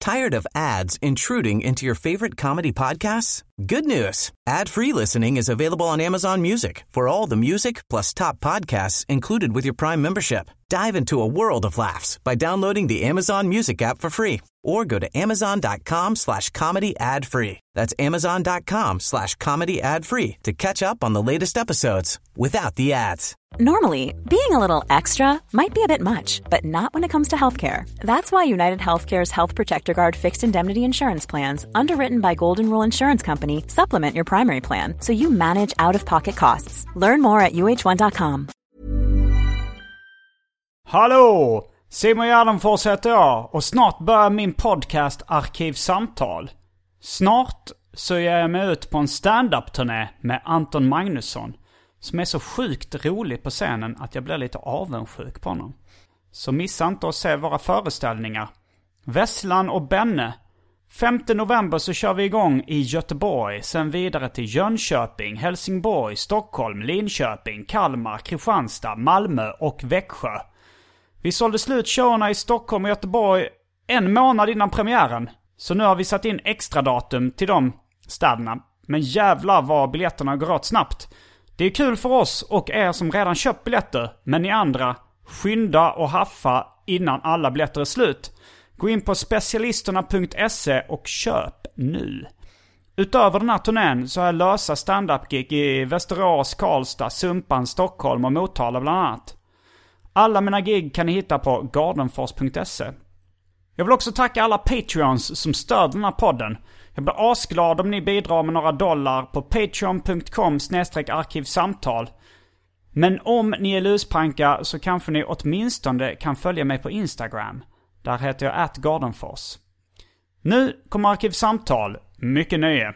Tired of ads intruding into your favorite comedy podcasts? Good news. Ad-free listening is available on Amazon Music for all the music plus top podcasts included with your Prime membership. Dive into a world of laughs by downloading the Amazon Music app for free or go to amazon.com/comedy ad-free. That's amazon.com/comedy ad-free to catch up on the latest episodes without the ads. Normally, being a little extra might be a bit much, but not when it comes to healthcare. That's why United Healthcare's Health Protector Guard fixed indemnity insurance plans, underwritten by Golden Rule Insurance Company, supplement your primary plan so you manage out-of-pocket costs. Learn more at uh1.com. Hallå! Simon Gärdenfors heter jag och snart börjar min podcast Arkivsamtal. Snart så ger jag mig ut på en stand-up-turné med Anton Magnusson som är så sjukt rolig på scenen att jag blir lite avundsjuk på honom. Så missa inte att se våra föreställningar. Vesslan och Benne. 5 november så kör vi igång i Göteborg, sen vidare till Jönköping, Helsingborg, Stockholm, Linköping, Kalmar, Kristianstad, Malmö och Växjö. Vi sålde slut showerna i Stockholm och Göteborg en månad innan premiären. Så nu har vi satt in extra datum till de städerna. Men jävlar vad biljetterna går åt snabbt. Det är kul för oss och er som redan köpt biljetter. Men ni andra, skynda och haffa innan alla biljetter är slut. Gå in på specialisterna.se och köp nu. Utöver den här turnén så har jag lösa stand-up-gig i Västerås, Karlstad, Sumpan, Stockholm och Motala bland annat. Alla mina gig kan ni hitta på gardenfors.se. Jag vill också tacka alla Patreons som stöder den här podden. Jag blir asglad om ni bidrar med några dollar på patreon.com/arkivsamtal. Men om ni är luspanka så kanske ni åtminstone kan följa mig på Instagram. Där heter jag @gardenfors. Nu kommer Arkivsamtal. Mycket nöje.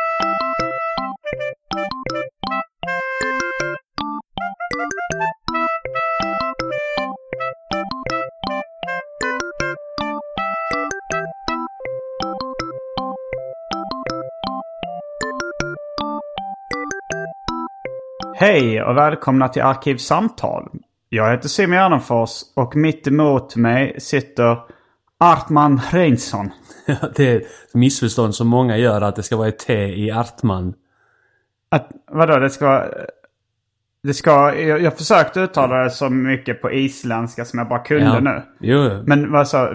Hej och välkomna till Arkivsamtal. Jag heter Simon Gärdenfors och mitt emot mig sitter Artman Reinsson. Det är ett missförstånd som många gör att det ska vara ett T i Artman. Vadå? Jag försökte uttala det så mycket på isländska som jag bara kunde nu. Jo. Men vad sa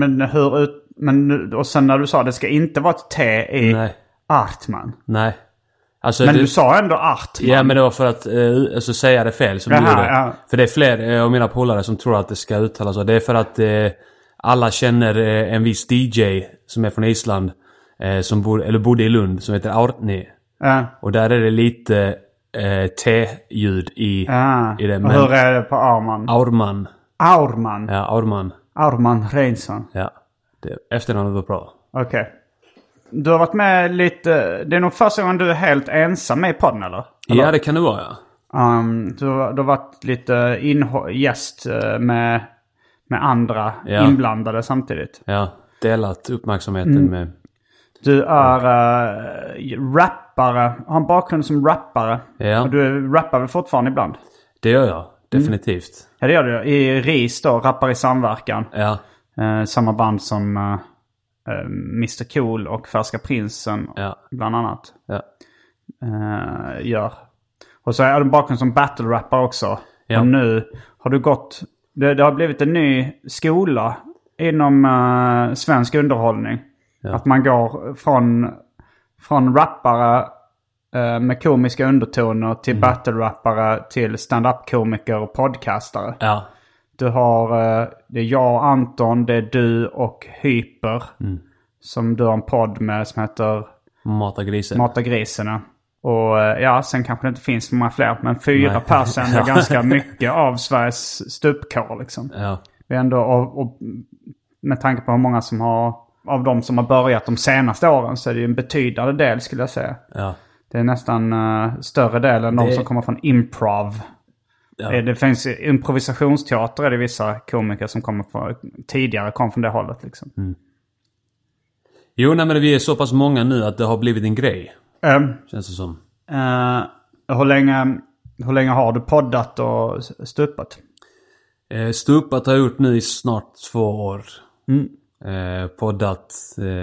och sen när du sa det ska inte vara ett T i Artman. Nej. Alltså, men du sa ändå Artman. Ja, men det var för att alltså, säga det fel som du gjorde. Ja. För det är fler av mina polare som tror att det ska uttalas så. Det är för att alla känner en viss DJ som är från Island som bodde i Lund som heter Árni. Och där är det lite T-ljud i det. Men, och hur är det på Arman? Aurman. Aurman? Ja, Aurman. Aurman Reinsson. Ja, efternamnet var bra. Okej. Du har varit med lite... Det är nog första gången du är helt ensam med i podden, eller? Ja, det kan det vara, ja. Du har varit lite gäst med andra inblandade samtidigt. Ja, delat uppmärksamheten med... Du är rappare, har en bakgrund som rappare. Ja. Och du rappar väl fortfarande ibland? Det gör jag, definitivt. Ja, det gör du. I RIS då, Rappar i samverkan. Ja. Samma band som Mr. Cool och Färska Prinsen bland annat. Ja. Gör. Och så är du bakgrund som battle-rappare också. Ja. Och nu har du gått... Det har blivit en ny skola inom svensk underhållning. Ja. Att man går från rappare med komiska undertoner till battle-rappare till stand-up-komiker och podcastare. Ja. Du har, det är jag och Anton, det är du och Hyper. Som du har en podd med som heter Mata griserna. Och sen kanske det inte finns för många fler. Men 4 personer är ganska mycket av Sveriges stupkår liksom. Ja. Vi ändå, och med tanke på hur många som har, av de som har börjat de senaste åren, så är det ju en betydande del skulle jag säga. Ja. Det är nästan större del än de som kommer från improv. Ja. Det finns improvisationsteater, är det vissa komiker som tidigare kom från det hållet liksom. Jo, nej, men vi är så pass många nu att det har blivit en grej. Känns det som. Hur länge har du poddat och stupat? Stupat har jag gjort nu i snart 2 år. Poddat.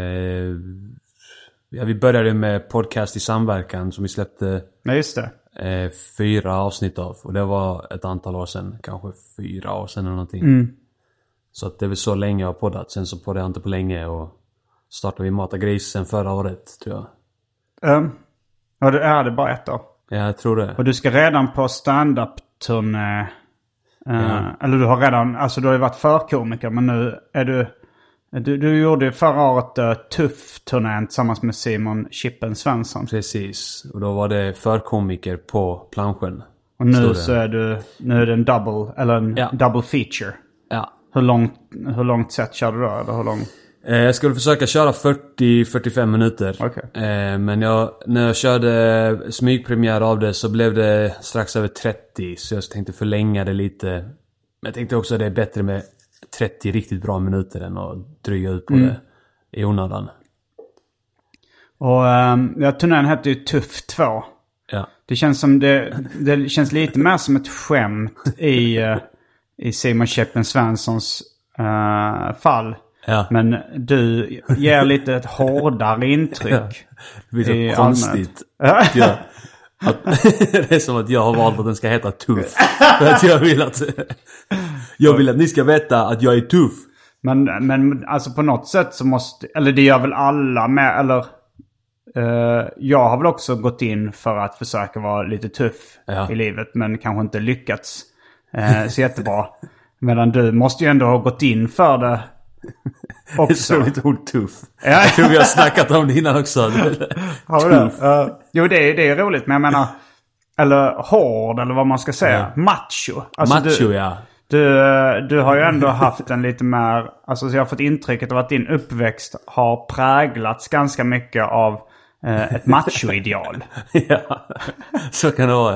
Vi började med podcast i samverkan som vi släppte. Ja, just det. 4 avsnitt av. Och det var ett antal år sedan. Kanske 4 år sedan eller någonting. Så att det är väl så länge jag har poddat. Sen så poddade jag inte på länge. Och startade vi Mata Grisen förra året, tror jag. Ja, det är det bara ett år. Ja, jag tror det. Och du ska redan på stand-up-turné. Eller du har redan, alltså du har ju varit förkomiker, men nu är du gjorde ju förra året Tuff-turnén tillsammans med Simon Chippen Svensson. Precis, och då var det förkomiker på planschen. Och nu så är det en double, eller en double feature. Ja. Hur långt set kör du då? Eller hur lång? Jag skulle försöka köra 40-45 minuter. Okay. Men när jag körde smygpremiär av det så blev det strax över 30. Så jag tänkte förlänga det lite. Men jag tänkte också att det är bättre med 30 riktigt bra minuter än att dryga ut på det i onödan. Och turnén hette ju Tuff 2. Ja. Det känns som det känns lite mer som ett skämt i Simon Chippen Svenssons fall. Ja. Men du ger lite ett hårdare intryck. Det blir så konstigt. Det är som att jag har valt att den ska heta Tuff. För att jag vill att ni ska veta att jag är tuff. Men alltså på något sätt så måste... Eller det gör väl alla med... Eller jag har väl också gått in för att försöka vara lite tuff i livet. Men kanske inte lyckats så jättebra. Medan du måste ju ändå ha gått in för det också. Det är så lite ord tuff. Jag tror vi har snackat om det innan också. Har vi det? Jo, det är roligt. Men jag menar... Eller hård, eller vad man ska säga. Macho. Alltså macho, ja. Du har ju ändå haft en lite mer... Alltså jag har fått intrycket av att din uppväxt har präglats ganska mycket av ett macho-ideal. Ja, så kan det vara.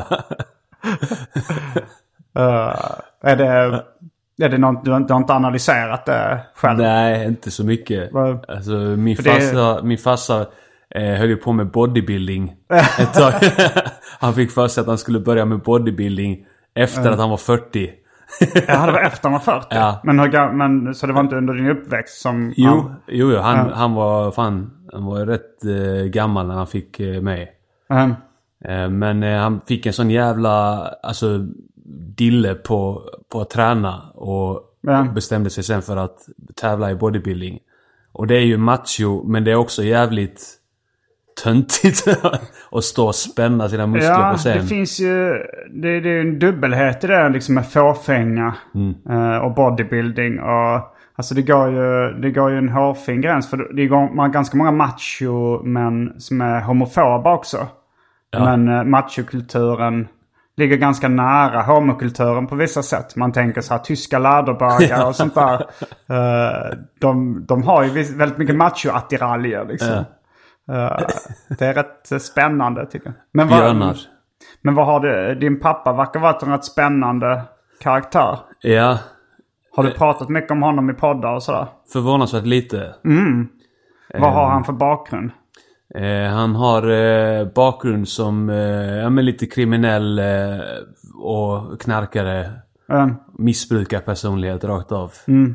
Är det något, du har inte analyserat det själv? Nej, inte så mycket. Alltså, min farsa höll ju på med bodybuilding ett tag. Han fick för sig att han skulle börja med bodybuilding efter att han var 40. Ja, det var efter han var 40. Ja. Men så det var inte under din uppväxt som... Jo, han var rätt gammal när han fick mig. Men han fick en sån jävla dille på att träna och bestämde sig sen för att tävla i bodybuilding. Och det är ju macho, men det är också jävligt töntigt att stå och spänna sina muskler på scen. Det finns ju det är en dubbelhet i det liksom med fåfänga och bodybuilding och alltså det går ju en hårfin gräns för det går ganska många macho men som är homofoba också. Ja. Men machokulturen ligger ganska nära homokulturen på vissa sätt. Man tänker så här tyska läderbögar och sånt där. De har ju väldigt mycket macho-attiraljer liksom. Det är rätt spännande tycker jag. Men vad har du? Din pappa verkar vara en rätt spännande karaktär. Ja. Har du pratat mycket om honom i poddar och sådär? Förvånansvärt lite. Vad har han för bakgrund? Han har bakgrund som lite kriminell och knarkare. Missbrukarpersonlighet rakt av.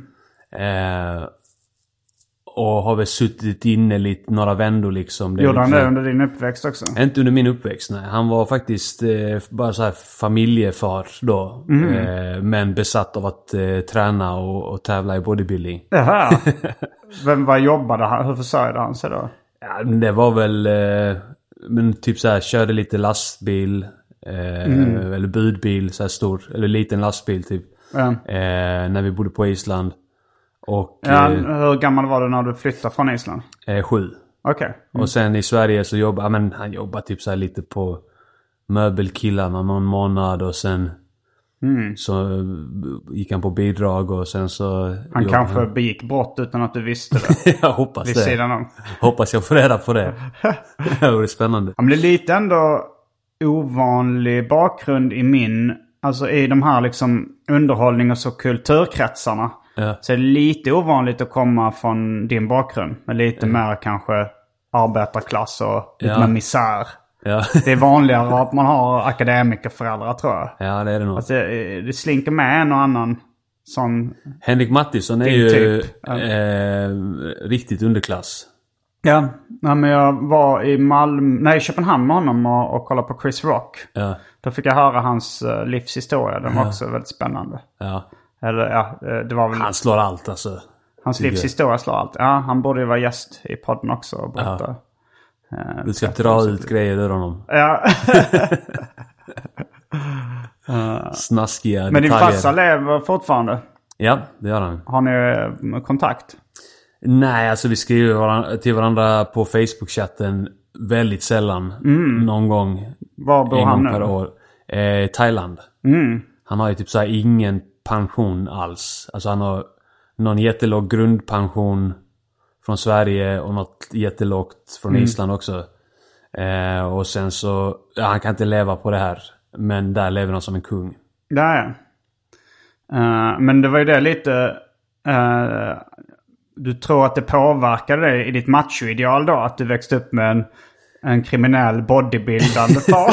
Och har väl suttit inne lite några vändor liksom. Gjorde han det under din uppväxt också? Inte under min uppväxt, nej. Han var faktiskt bara så här familjefar då. Men besatt av att träna och tävla i bodybuilding. Jaha. Vad jobbade han? Hur försörjde han sig då? Ja, det var väl typ så här, körde lite lastbil eller budbil så här stor, eller liten lastbil typ. När vi bodde på Island. Och hur gammal var du när du flyttade från Island? 7. Okej. Och sen i Sverige så jobbade han jobbade typ så här lite på möbelkillarna någon månad och sen så gick han på bidrag och sen så... Han kanske begick brott utan att du visste det. Jag hoppas det. Sidan om. Hoppas jag får reda på det. Det vore spännande. Men det är lite ändå ovanlig bakgrund i de här liksom underhållnings- och kulturkretsarna. Ja. Så är det lite ovanligt att komma från din bakgrund. Men lite mer kanske arbetarklass och lite mer misär. Ja. Det är vanligare att man har akademikerföräldrar tror jag. Ja, det är det nog. Alltså, det slinker med en och annan sån... Henrik Mattisson är ju riktigt underklass. Ja, men jag var i Köpenhamn med honom och kollade på Chris Rock. Ja. Då fick jag höra hans livshistoria. Den var också väldigt spännande. Ja. Det var väl... Han slår allt alltså. Hans livshistoria slår allt. Ja, han borde ju vara gäst i podden också och berätta. Du ska dra ut grejer ur honom. Ja. Snaskiga men detaljer. din farsa lever fortfarande? Ja, det gör han. Har ni kontakt? Nej, alltså vi skriver till varandra på Facebook-chatten väldigt sällan. Någon gång. Var bor han nu? Per år. Thailand. Han har ju typ så här ingen pension alls. Alltså han har någon jättelåg grundpension från Sverige och något jättelågt från Island också. Och sen så, han kan inte leva på det här. Men där lever han som en kung. Ja. Men det var ju det lite... du tror att det påverkade dig i ditt machoideal då? Att du växte upp med en kriminell bodybuildande far?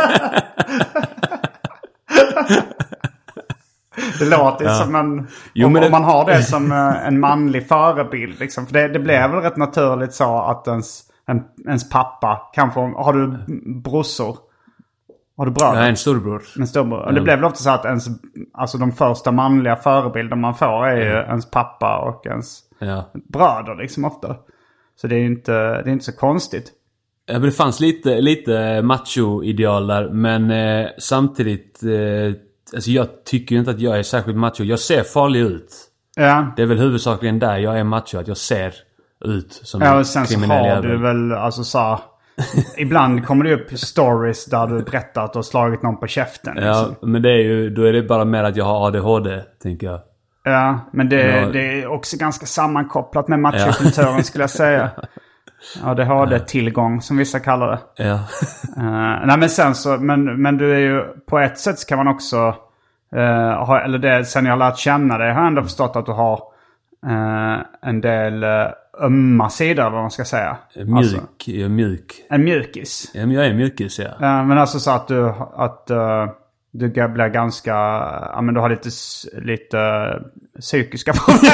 Det låter som en... om man har det som en manlig förebild. Liksom. För det blev väl rätt naturligt så att ens pappa kan få... Har du brorsor? Har du bröder? Nej, en storbror. En storbror. Och det blev väl ofta så att alltså de första manliga förebilder man får är ju ens pappa och ens bröder liksom ofta. Så det är inte så konstigt. Ja, men det fanns lite macho-ideal där. Men samtidigt... alltså jag tycker inte att jag är särskilt macho. Jag ser farlig ut. Ja. Det är väl huvudsakligen där jag är macho. Att jag ser ut som en och sen kriminell så har jävel. du väl alltså så... Ibland kommer det upp stories där du berättar att du har slagit någon på käften. Liksom. Ja, men då är det bara mer att jag har ADHD, tänker jag. Ja, men det är också ganska sammankopplat med machokulturen skulle jag säga. ADHD-tillgång som vissa kallar det. Ja. Nej men sen så, men du är ju på ett sätt så kan man också sen jag har lärt känna dig har jag ändå förstått att du har en del ömma sidor eller vad man ska säga. Mjuk. En mjukis. Ja, men jag är mjukis, ja. Men alltså så att du blir ganska... Ja, men du har lite psykiska problem.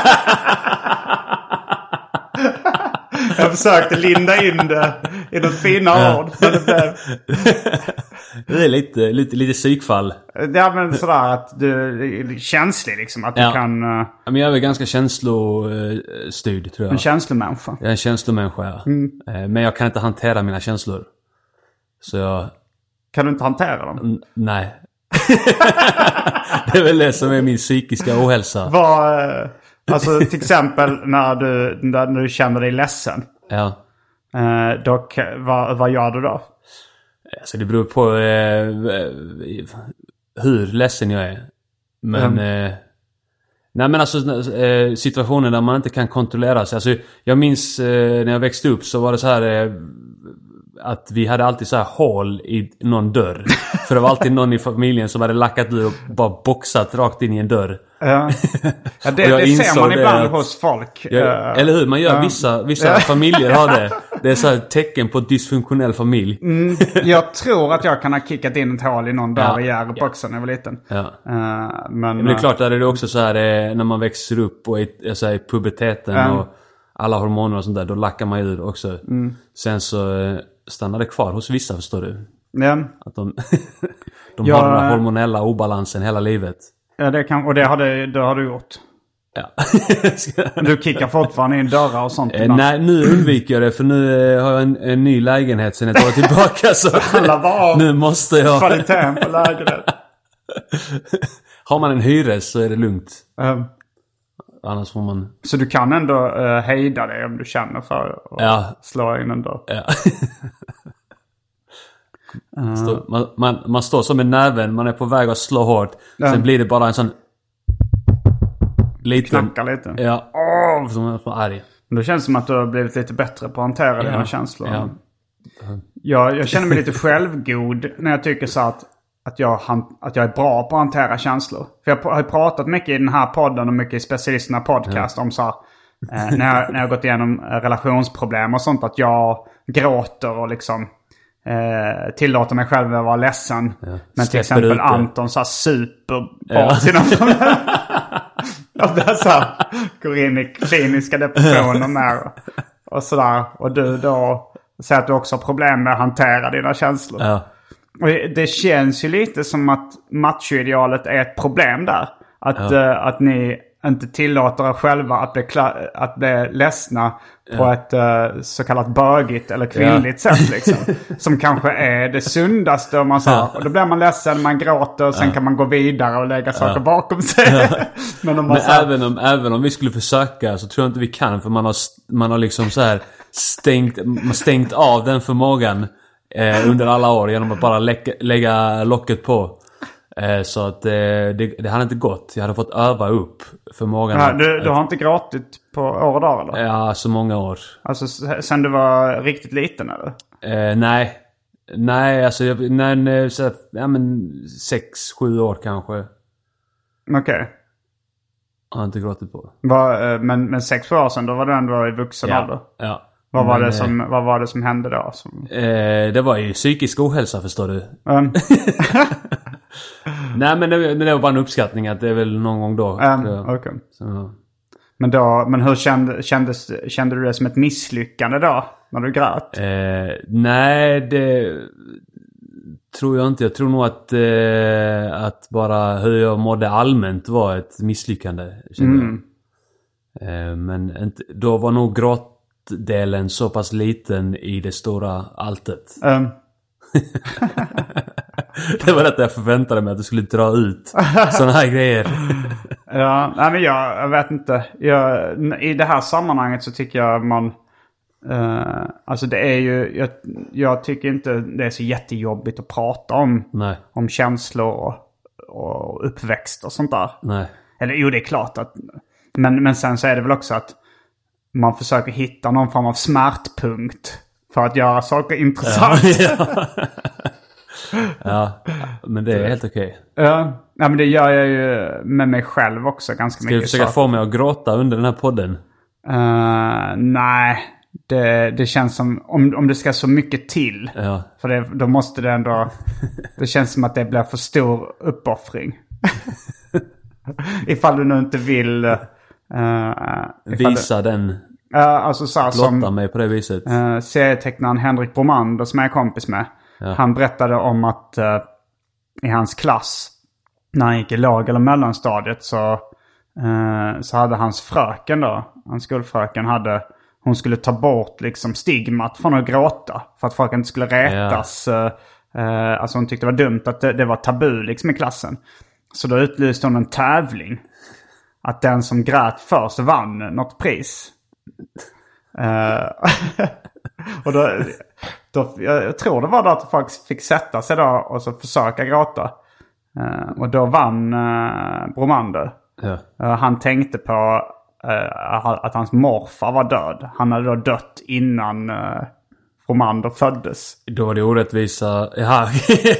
Jag försökte linda in det i något fina ord. Men det blev... Det är lite psykfall. Ja, men sådär att du är känslig liksom. Att du kan... Men jag är väl ganska känslostyrd, tror jag. En känslomänniska. Jag är en känslomänniska, ja. Men jag kan inte hantera mina känslor. Så jag... Kan du inte hantera dem? Nej. Det är väl det som är min psykiska ohälsa. Alltså till exempel när du känner dig ledsen. Ja. Vad gör du då? Alltså det beror på hur ledsen jag är. Men nej, men alltså situationer där man inte kan kontrollera sig. Alltså jag minns när jag växte upp så var det så här att vi hade alltid så här hål i någon dörr. För det var alltid någon i familjen som hade lackat ur och bara boxat rakt in i en dörr. Ja, det ser man ibland hos folk. Eller hur? Man gör vissa familjer har det. Det är så här tecken på dysfunktionell familj. Jag tror att jag kan ha kickat in ett hål i någon dörr i boxen när jag var liten. Ja. Men det är klart, där är det också så här när man växer upp och är så här, i puberteten och alla hormoner och sånt där, då lackar man ur också. Sen så stannar det kvar hos vissa, förstår du. Ja. Att de har den här hormonella obalansen hela livet. Ja, det har du gjort. Ja. Du kickar fortfarande in dörrar och sånt. Nej, nu undviker jag det. För nu har jag en ny lägenhet sen ett år tillbaka. Så nu måste jag... Kvaliteten på lägenhet. Har man en hyres så är det lugnt. Annars får man... Så du kan ändå hejda dig om du känner för att slå in en dörr. Ja. Man står som en näven. Man är på väg att slå hårt. Sen blir det bara en sån... Knackar lite. Ja. Som är så arg. Då känns det som att du har blivit lite bättre på att hantera dina känslor. Ja. Jag känner mig lite självgod när jag tycker så att jag är bra på att hantera känslor. För jag har pratat mycket i den här podden och mycket i specialisterna podcast om så här, när jag har gått igenom relationsproblem och sånt, att jag gråter och liksom tillåter mig själv att vara ledsen. Ja. Men till exempel Anton så här super på sina jag blir så här, går in i kliniska depressioner med och sådär. Och du då säger att du också har problem med att hantera dina känslor. Ja. Och det känns ju lite som att machoidealet är ett problem där. Att ni inte tillåter er själva att bli ledsna på ett så kallat bögigt eller kvinnligt sätt liksom. Som kanske är det sundaste om man säger. Och då blir man ledsen, man gråter och sen kan man gå vidare och lägga saker bakom sig. Men även om vi skulle försöka så tror jag inte vi kan, för man har liksom så här stängt av den förmågan under alla år genom att bara lägga locket på. Så att det hade inte gått. Jag hade fått öva upp förmågan. Ja, du har inte gråtit på år och dag eller? Ja, så många år. Alltså sen du var riktigt liten eller? Nej, alltså men 6-7 år kanske. Okej. Okay. Jag har inte gråtit på. Men 6-7 år sedan, då var du ändå i vuxen ålder? Ja. Vad var det som hände då? Det var ju psykisk ohälsa, förstår du. Nej, men det var bara en uppskattning att det är väl någon gång då. Okay. Men hur kände du det som ett misslyckande då? När du grät? Nej, det tror jag inte. Jag tror nog att bara hur jag mådde allmänt var ett misslyckande. Men inte, då var nog gråtdelen så pass liten i det stora alltet. Det var det jag förväntade mig, att du skulle dra ut såna här grejer. Ja, nej, men jag vet inte. I det här sammanhanget så tycker jag man... alltså det är ju... Jag tycker inte det är så jättejobbigt att prata om känslor och uppväxt och sånt där. Nej. Eller jo, det är klart att... Men sen så är det väl också att man försöker hitta någon form av smärtpunkt för att göra saker intressant. Ja, men det är helt okej. Ja, men det gör jag ju med mig själv också ganska mycket. Ska du försöka få mig att gråta under den här podden? Nej, det känns som om det ska så mycket till. Ja. För då måste det ändå... Det känns som att det blir för stor uppoffring. Ifall du nu inte vill... Visa den... alltså så här, blotta mig på det viset. Serietecknaren Henrik Bromander som jag är kompis med. Ja. Han berättade om att i hans klass, när han gick i låg- eller mellanstadiet, så hade hans fröken då, hans skolfröken hon skulle ta bort liksom stigmat från att gråta för att folk inte skulle rätas. Alltså hon tyckte det var dumt att det var tabu liksom i klassen. Så då utlyste hon en tävling att den som grät först vann något pris. Och då jag tror det var då att folk fick sätta sig då och så försöka gråta. Och då vann Bromander. Ja. Han tänkte på att hans morfar var död. Han hade då dött innan Bromander föddes. Då var det orättvisa. Ja,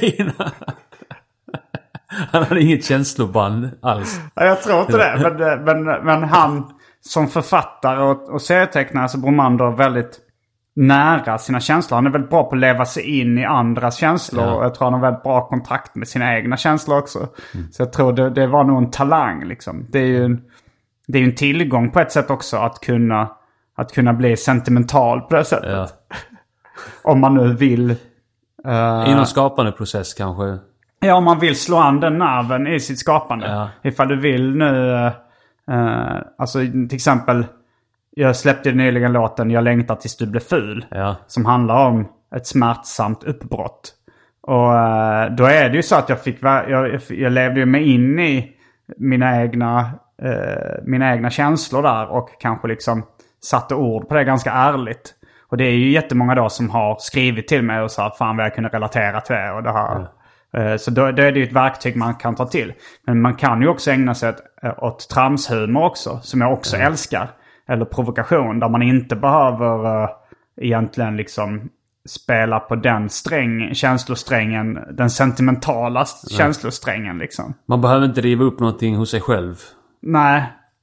han hade inget känsloband alls. Ja, jag tror inte det. Men han som författare och serietecknare, så Bromander väldigt nära sina känslor. Han är väldigt bra på att leva sig in i andras känslor. Och jag tror han har väldigt bra kontakt med sina egna känslor också. Så jag tror det var nog en talang liksom. Det är ju en tillgång på ett sätt också att kunna bli sentimental på det sättet. Ja. Om man nu vill... I någon skapande process kanske. Ja, om man vill slå an den nerven i sitt skapande. Ja. Ifall du vill nu... alltså till exempel... Jag släppte nyligen låten Jag längtar tills du blir ful. Ja. Som handlar om ett smärtsamt uppbrott. Och då är det ju så att jag levde ju mig in i mina egna känslor där. Och kanske liksom satte ord på det ganska ärligt. Och det är ju jättemånga då som har skrivit till mig och sa fan vad jag kunde relatera till det och det här. Ja. Så då är det ju ett verktyg man kan ta till. Men man kan ju också ägna sig åt tramshumor också. Som jag också älskar. Eller provokation där man inte behöver egentligen liksom spela på den känslosträngen, den sentimentala känslosträngen liksom. Man behöver inte riva upp någonting hos sig själv. Nej.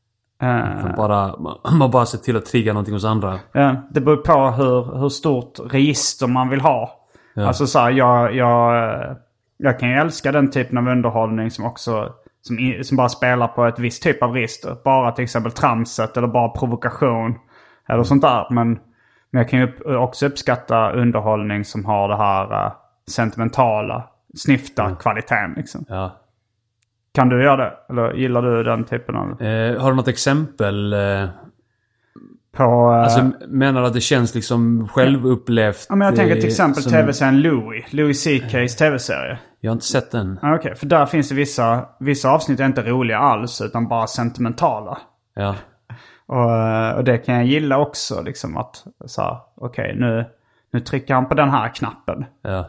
Man bara ser till att trigga någonting hos andra. Det beror på hur stort register man vill ha. Ja. Alltså så här, jag kan ju älska den typen av underhållning som också som bara spelar på ett visst typ av register. Bara till exempel tramset eller bara provokation eller sånt där. Men jag kan ju också uppskatta underhållning som har det här sentimentala, snyfta kvaliteten liksom. Ja. Kan du göra det? Eller gillar du den typen av... Har du något exempel? På... Alltså menar du att det känns liksom självupplevt? Ja, men jag tänker till exempel tv-serien Louis CKs tv-serie. Jag har inte sett den. Okej, för där finns det vissa avsnitt är inte roliga alls utan bara sentimentala. Ja. Och det kan jag gilla också liksom att så okej, nu trycker han på den här knappen. Ja.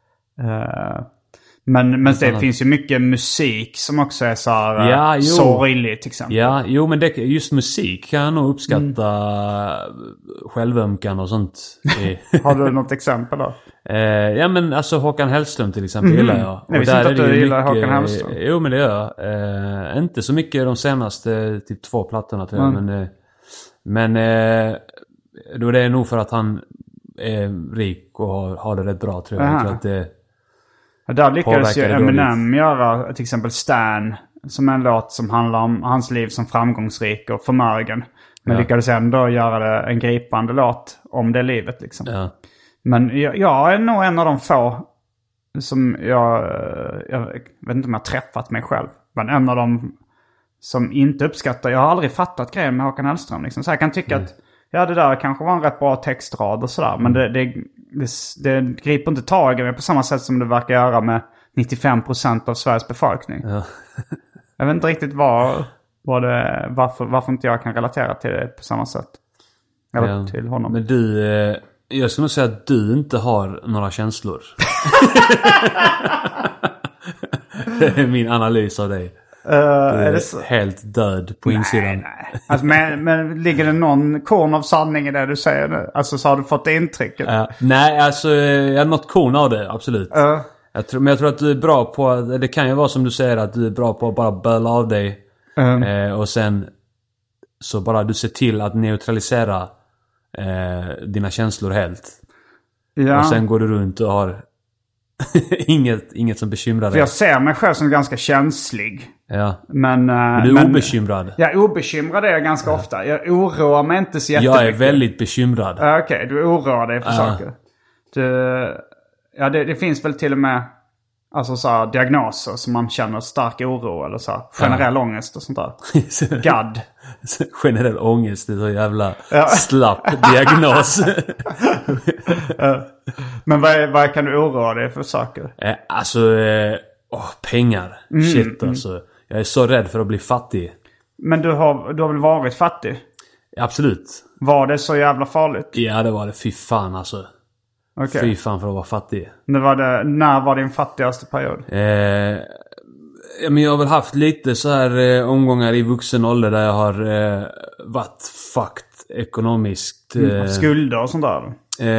Men det finns ju mycket musik som också är så här sorglig till exempel. Ja, jo men just musik kan jag nog uppskatta självömkan och sånt. Har du något exempel då? Ja men alltså Håkan Hellström till exempel gillar jag. Jag visste inte att du gillar Håkan Hellström. Jo men det gör jag. Inte så mycket de senaste typ 2 plattorna tror jag. Men då det är nog för att han är rik och har det rätt bra tror jag. Jag tror att det där lyckades ju Eminem göra till exempel Stan som en låt som handlar om hans liv som framgångsrik och förmögen. Men lyckades ändå göra det en gripande låt om det livet liksom. Ja. Men jag är nog en av de få som jag vet inte om jag har träffat mig själv. Men en av dem som inte uppskattar. Jag har aldrig fattat grejen med Håkan Hellström liksom. Så jag kan tycka att det där kanske var en rätt bra textrad och sådär. Men det griper inte tag i mig på samma sätt som det verkar göra med 95% av Sveriges befolkning. Ja. Jag vet inte riktigt varför inte jag kan relatera till det på samma sätt. Eller till honom. Men jag skulle nog säga att du inte har några känslor. Det är min analys av dig. Är det så? Helt död på insidan. Nej. Alltså, men ligger det någon korn av sanning i det du säger nu? Alltså så har du fått det intrycket? Nej, alltså jag har något korn av det, absolut. Men jag tror att du är bra på, det kan ju vara som du säger att du är bra på att bara böla av dig. Och sen så bara du ser till att neutralisera dina känslor helt. Ja. Och sen går du runt och har inget som bekymrar dig. För jag ser mig själv som ganska känslig. Ja. Men du är obekymrad. Jag är obekymrad är jag ganska ofta. Jag oroar mig inte så jättemycket. Jag är väldigt bekymrad. Okej, du oroar dig för saker. Det finns väl till och med alltså så här, diagnoser som man känner stark oro eller så här, generell ångest och sånt där. GAD. Generell ångest, det är så jävla slapp diagnos. Men vad kan du oroa dig för saker? Pengar. Shit alltså. Jag är så rädd för att bli fattig. Men du har väl varit fattig? Absolut. Var det så jävla farligt? Ja, det var det. Fy fan alltså. Okay. Fy fan för att vara fattig. När var din fattigaste period? Men jag har väl haft lite så här omgångar i vuxen ålder där jag har varit fucked ekonomiskt. Skulder och sånt där?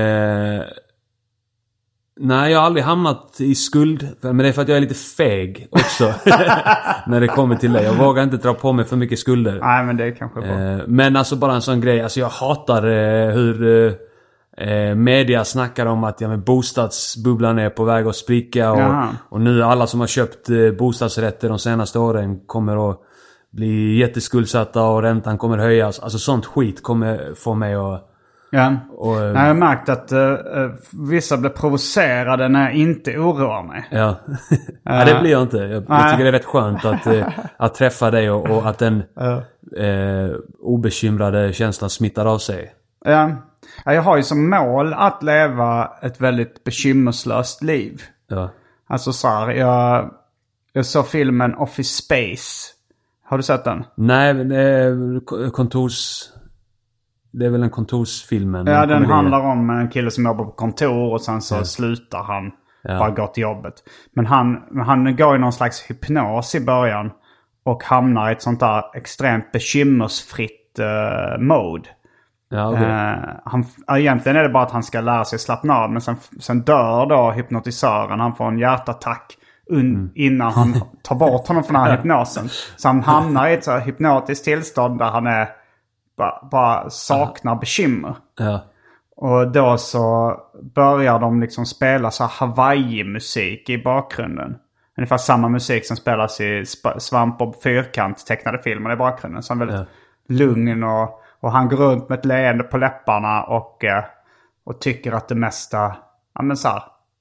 Nej, jag har aldrig hamnat i skuld. Men det är för att jag är lite feg också. När det kommer till det. Jag vågar inte dra på mig för mycket skulder. Nej, men det är kanske bra. Men alltså bara en sån grej. Alltså jag hatar hur media snackar om att bostadsbubblan är på väg att spricka. Och nu alla som har köpt bostadsrätter de senaste åren kommer att bli jätteskuldsatta och räntan kommer höjas. Alltså sånt skit kommer få mig att... Ja, jag har märkt att vissa blir provocerade när jag inte oroar mig. Ja, nej, det blir jag inte. Jag tycker det är rätt skönt att träffa dig och att den obekymrade känslan smittar av sig. Ja, jag har ju som mål att leva ett väldigt bekymmerslöst liv. Ja. Alltså så här, jag såg filmen Office Space. Har du sett den? Nej, det är väl en kontorsfilmen. Ja, den handlar om en kille som jobbar på kontor och sen så slutar han bara gå till jobbet. Men han går i någon slags hypnos i början och hamnar i ett sånt där extremt bekymmersfritt mode. Ja, okay. Egentligen är det bara att han ska lära sig slappna av, men sen dör då hypnotisören. Han får en hjärtattack innan han tar bort honom från den här hypnosen. Så han hamnar i ett så här hypnotiskt tillstånd där han är bara saknar bekymmer. Ja. Och då så börjar de liksom spela så Hawaii-musik i bakgrunden. Ungefär samma musik som spelas i Svamp och Fyrkant tecknade filmer i bakgrunden. Så han är väldigt lugn och han går runt med ett leende på läpparna och tycker att det mesta... Ja men så här,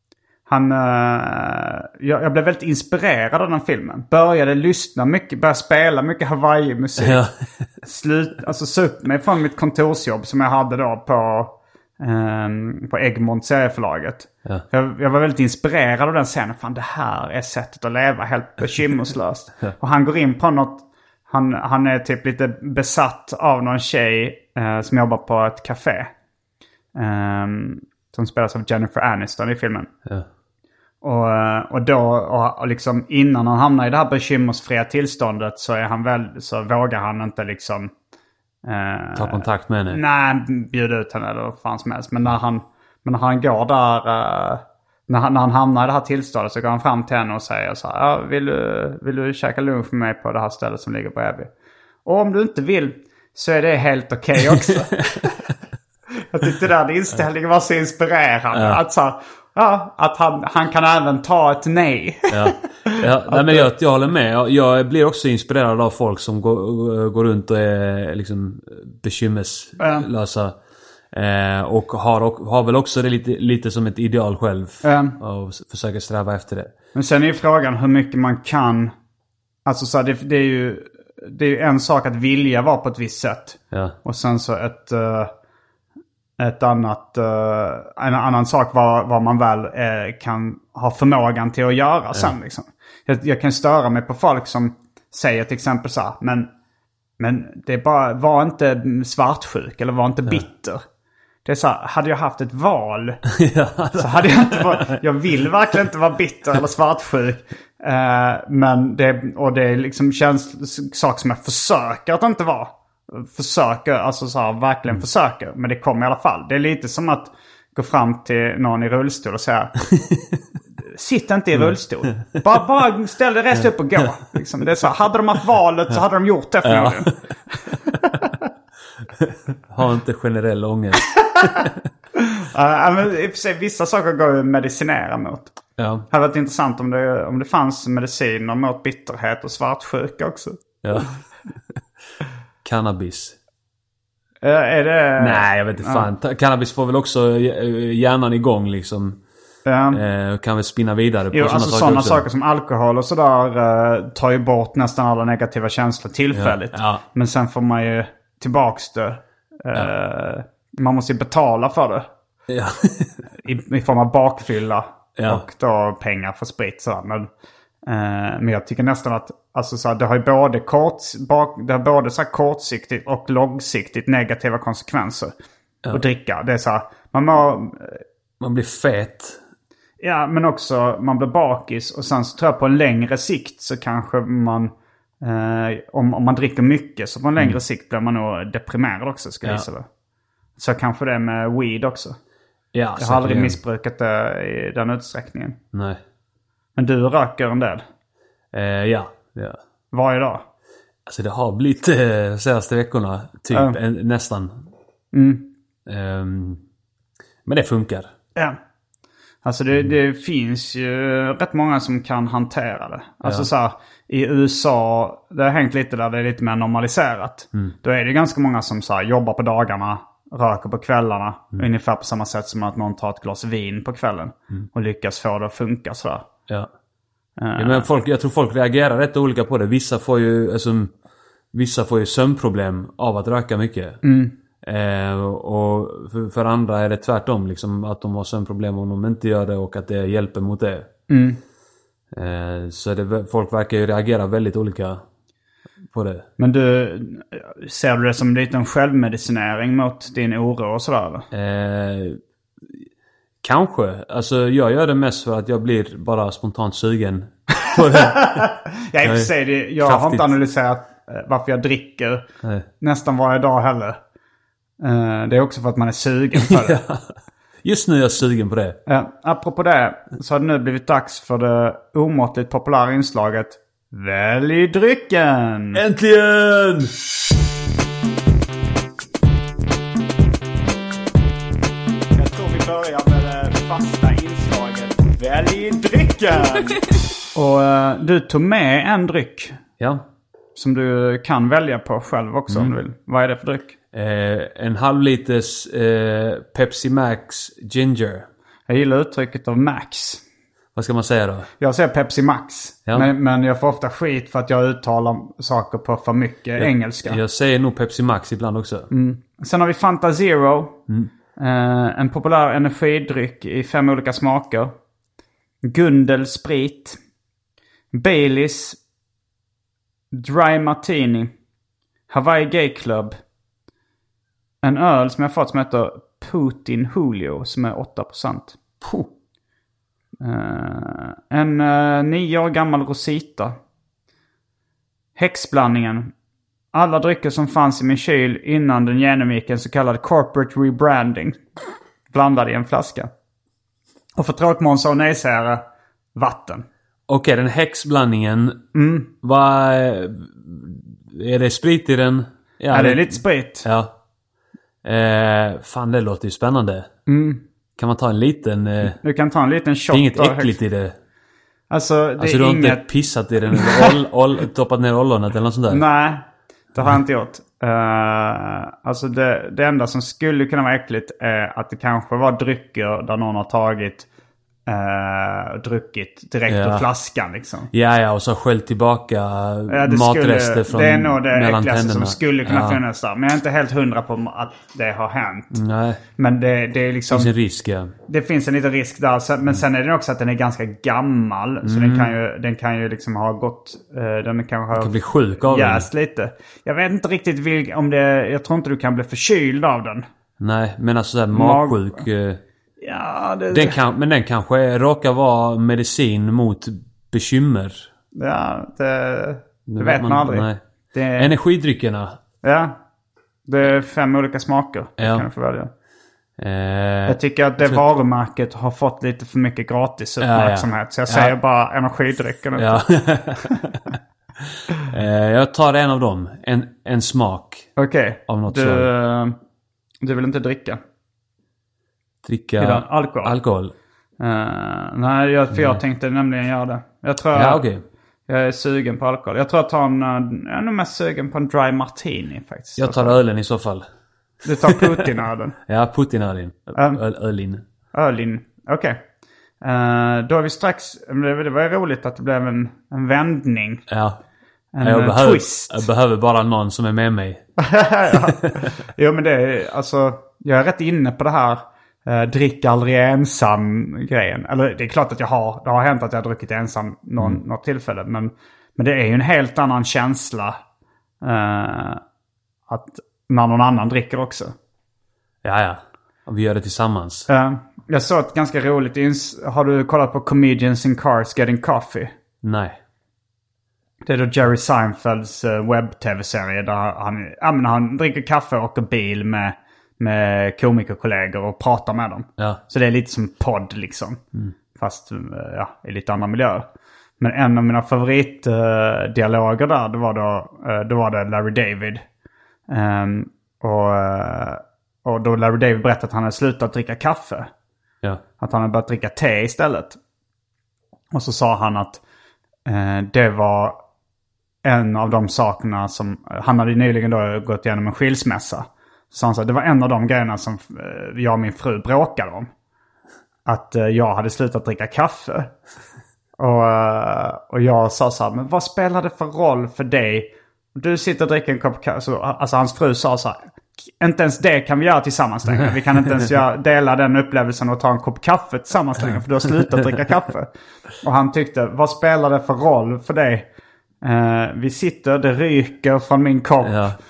jag blev väldigt inspirerad av den filmen. Började lyssna mycket, började spela mycket Hawaii-musik. Ja. Så upp mig från mitt kontorsjobb som jag hade då på Egmont serieförlaget. Ja. Jag var väldigt inspirerad av den scenen. Fan, det här är sättet att leva helt bekymmerslöst. Ja. Och han går in på något... Han är typ lite besatt av någon tjej som jobbar på ett café. Som spelas av Jennifer Aniston i filmen. Ja. Och liksom innan han hamnar i det här bekymmersfria tillståndet så så vågar han inte liksom... ta kontakt med henne? Nej, bjuda ut henne eller vad fan som helst. Men när han går där... När han hamnar i det här tillståndet så går han fram till henne och säger så här: vill du käka lunch med mig på det här stället som ligger bredvid? Och om du inte vill så är det helt okej också. Jag tyckte den inställningen var så inspirerande. Att han kan även ta ett nej. Nej, men jag håller med. Jag blir också inspirerad av folk som går runt och är liksom bekymmerslösa. Och har väl också det lite som ett ideal själv. Och försöker sträva efter det. Men sen är ju frågan hur mycket man kan... Alltså så här, det är ju en sak att vilja vara på ett visst sätt. Ja. Och sen så en annan sak vad man väl kan ha förmågan till att göra sen liksom. Jag kan störa mig på folk som säger till exempel så här, men det är bara, var inte svartsjuk eller var inte bitter. Det är så här, hade jag haft ett val så hade jag inte jag vill verkligen inte vara bitter eller svartsjuk. Men det är liksom sak som jag försöker att inte vara. Försöker, alltså så här, verkligen försöker. Men det kommer i alla fall. Det är lite som att gå fram till någon i rullstol och säga: sitt inte i rullstol. Bara ställ dig rest upp och gå. Liksom. Det är så här, hade de haft valet så hade de gjort det förmodligen. Ha inte generell ångest. Men i och för sig, vissa saker går att medicinera mot. Ja. Det hade varit intressant om det fanns mediciner mot bitterhet och svartsjuka också. Ja. Cannabis. Är det... Nej, jag vet inte fan. Cannabis får väl också hjärnan igång liksom. Kan väl spinna vidare på sådana saker som alkohol och sådär tar ju bort nästan alla negativa känslor tillfälligt. Ja. Men sen får man ju tillbaks det. Man måste ju betala för det. Ja. I form av bakfylla. Ja. Och då pengar för sprit så. Men jag tycker nästan att alltså, så här, det har ju både så här kortsiktigt och långsiktigt negativa konsekvenser att dricka. Det är så här, man blir fet. Ja, men också man blir bakis. Och sen så tror jag på en längre sikt så kanske man om man dricker mycket så på en längre sikt blir man nog deprimerad också, ska jag säga. Så kanske det med weed också. Ja, jag har aldrig missbrukat det i den utsträckningen. Nej. Men du röker en del? Ja. Varje dag? Alltså det har blivit de senaste veckorna. Typ nästan. Men det funkar. Ja. Alltså det finns ju rätt många som kan hantera det. Alltså så här, i USA, det har hängt lite där det är lite mer normaliserat. Då är det ganska många som så här, jobbar på dagarna, röker på kvällarna. Ungefär på samma sätt som att någon tar ett glas vin på kvällen. Och lyckas få det att funka sådär. Ja. Men jag tror folk reagerar rätt olika på det. Vissa får ju sömnproblem av att röka mycket. Och för andra är det tvärtom liksom, att de har sömnproblem om de inte gör det och att det hjälper mot det. Så folk verkar ju reagera väldigt olika på det. Men du, ser du det som lite en självmedicinering mot din oro och sådär? Kanske. Alltså jag gör det mest för att jag blir bara spontant sugen på det. Jag har inte analyserat varför jag dricker nästan varje dag heller. Det är också för att man är sugen för det. Just nu är jag sugen på det. Apropå det så har det nu blivit dags för det omåttligt populära inslaget Välj drycken! Äntligen! börja med det fasta inslaget. Välj drycken! Och du tog med en dryck. Ja. Som du kan välja på själv också om du vill. Vad är det för dryck? En halvliters Pepsi Max Ginger. Jag gillar uttrycket av Max. Vad ska man säga då? Jag säger Pepsi Max. Ja. Men jag får ofta skit för att jag uttalar saker på för mycket engelska. Jag säger nog Pepsi Max ibland också. Sen har vi Fanta Zero. En populär energidryck i 5 olika smaker. Gundel sprit. Baileys. Dry Martini. Hawaii Gay Club. En öl som jag fått som heter Putin Julio som är 8%. Puh. En 9 år gammal Rosita. Häxblandningen. Alla drycker som fanns i min kyl innan den genomgick en så kallad corporate rebranding. Blandade i en flaska. Och för tråkmånsar och nejsägare, vatten. Okej, den häxblandningen. Vad är det sprit i den? Ja, det är lite sprit. Ja. Fan, det låter ju spännande. Kan man ta en liten... Du kan ta en liten shot. Det är inget äckligt i det. Alltså du har inte pissat i den eller toppat ner ollonet eller något sånt där? Nej, det har jag inte gjort. Alltså det enda som skulle kunna vara äckligt är att det kanske var drycker där någon har tagit druckit direkt ur flaskan liksom. Ja, och så skölj tillbaka matrester från det är nog det äckligaste tänderna. som skulle kunna finnas där. Men jag är inte helt 100 på att det har hänt. Nej. Men det är liksom... Det finns en risk, ja. Det finns en liten risk där. Men sen är det också att den är ganska gammal. Så den kan ju liksom ha gått... Den kan bli sjuk av den. Lite. Jag vet inte riktigt om det... Jag tror inte du kan bli förkyld av den. Nej, men alltså sådär magsjuk... Ja, men den kanske råkar vara medicin mot bekymmer. Ja, det vet man aldrig. Nej. Energidryckerna. Ja, det är 5 olika smaker. Ja. Kan du få välja. Jag tycker att det varumärket har fått lite för mycket gratis uppmärksamhet. Så jag säger bara energidryckerna. Ja. Jag tar en av dem. En smak. Okej. Av något slag. Du vill inte dricka? Dricka alkohol. Nej, jag tänkte nämligen göra det. Jag tror jag är sugen på alkohol. Jag tror jag är nog mest sugen på en dry martini faktiskt. Jag tar ölen i så fall. Du tar Putin-ölen? Ja, Putin-ölen. Ölin. Okej. Då är vi strax... Det var roligt att det blev en vändning. Ja. Twist. Jag behöver bara någon som är med mig. Jo, men det är... Alltså, jag är rätt inne på det här... drick aldrig ensam grejen. Eller det är klart att det har hänt att jag har druckit ensam något tillfälle. Men det är ju en helt annan känsla att när någon annan dricker också. Ja. Och vi gör det tillsammans. Jag såg ett ganska roligt har du kollat på Comedians in Cars Getting Coffee? Nej. Det är då Jerry Seinfelds webb-tv-serie där han dricker kaffe och åker bil med komikerkollegor och pratar med dem. Ja. Så det är lite som podd liksom. Fast i lite andra miljöer. Men en av mina favoritdialoger där då var det Larry David. Och då Larry David berättade att han hade slutat dricka kaffe. Ja. Att han hade börjat dricka te istället. Och så sa han att det var en av de sakerna som... Han hade nyligen då gått igenom en skilsmässa. Så han sa, det var en av de grejerna som jag och min fru bråkade om. Att jag hade slutat dricka kaffe. Och jag sa så här, men vad spelar det för roll för dig? Du sitter och dricker en kopp kaffe. Alltså hans fru sa så här, inte ens det kan vi göra tillsammans längre. Vi kan inte ens dela den upplevelsen och ta en kopp kaffe tillsammans längre. För du har slutat dricka kaffe. Och han tyckte, vad spelar det för roll för dig? Vi sitter, det ryker från min kopp.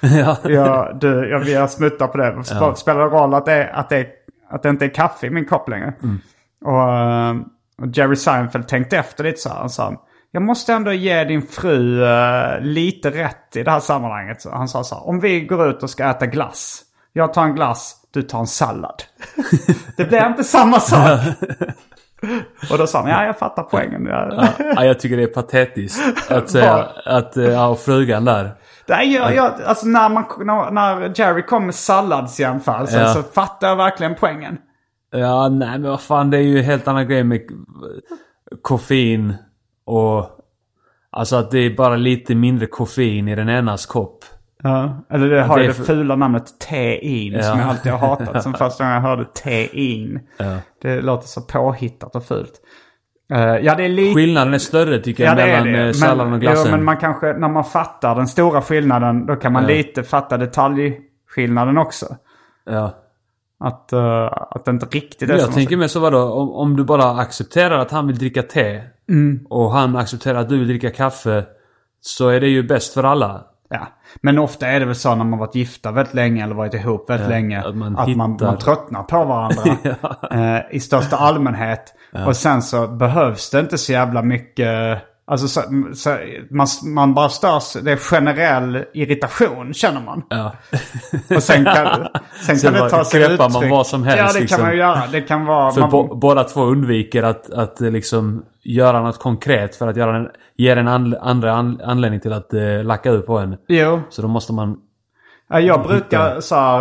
Vi har smuttat på det. Spelar det roll att det inte är kaffe i min kopp längre? Och Jerry Seinfeld tänkte efter lite så här. Han sa, jag måste ändå ge din fru lite rätt i det här sammanhanget. Så han sa så här, om vi går ut och ska äta glass. Jag tar en glass, du tar en sallad. Det blir inte samma sak. Och då sa han, jag fattar poängen. Jag tycker det är patetiskt att säga att frugan där. Alltså när Jerry kom med salladsjämförelsen så fattar jag verkligen poängen. Ja, nej men vad fan, det är ju helt annan grej med koffein och... Alltså att det är bara lite mindre koffein i den enas kopp. Ja, eller det har ju det fula namnet tein som jag alltid har hatat. Som första gången jag hörde tein. Ja. Det låter så påhittat och fult. Ja, det är lite... Skillnaden är större tycker jag mellan salladen och glassen. Jo, men man kanske, när man fattar den stora skillnaden, då kan man lite fatta detaljskillnaden också. Ja. Att det inte riktigt är jag tänker mig så vadå, om du bara accepterar att han vill dricka te och han accepterar att du vill dricka kaffe, så är det ju bäst för alla. Ja, men ofta är det väl så när man varit gifta väldigt länge eller varit ihop väldigt länge att man tröttnar på varandra i största allmänhet. Ja. Och sen så behövs det inte så jävla mycket... Alltså man bara störs, det är generell irritation känner man. Ja. Och sen kan det ta sig uttryck. Man vad som helst. Ja, det kan man ju göra. Det kan vara... För båda två undviker att liksom göra något konkret för att ge en andra anledning till att lacka ut på en. Jo. Så då måste man... Jag brukar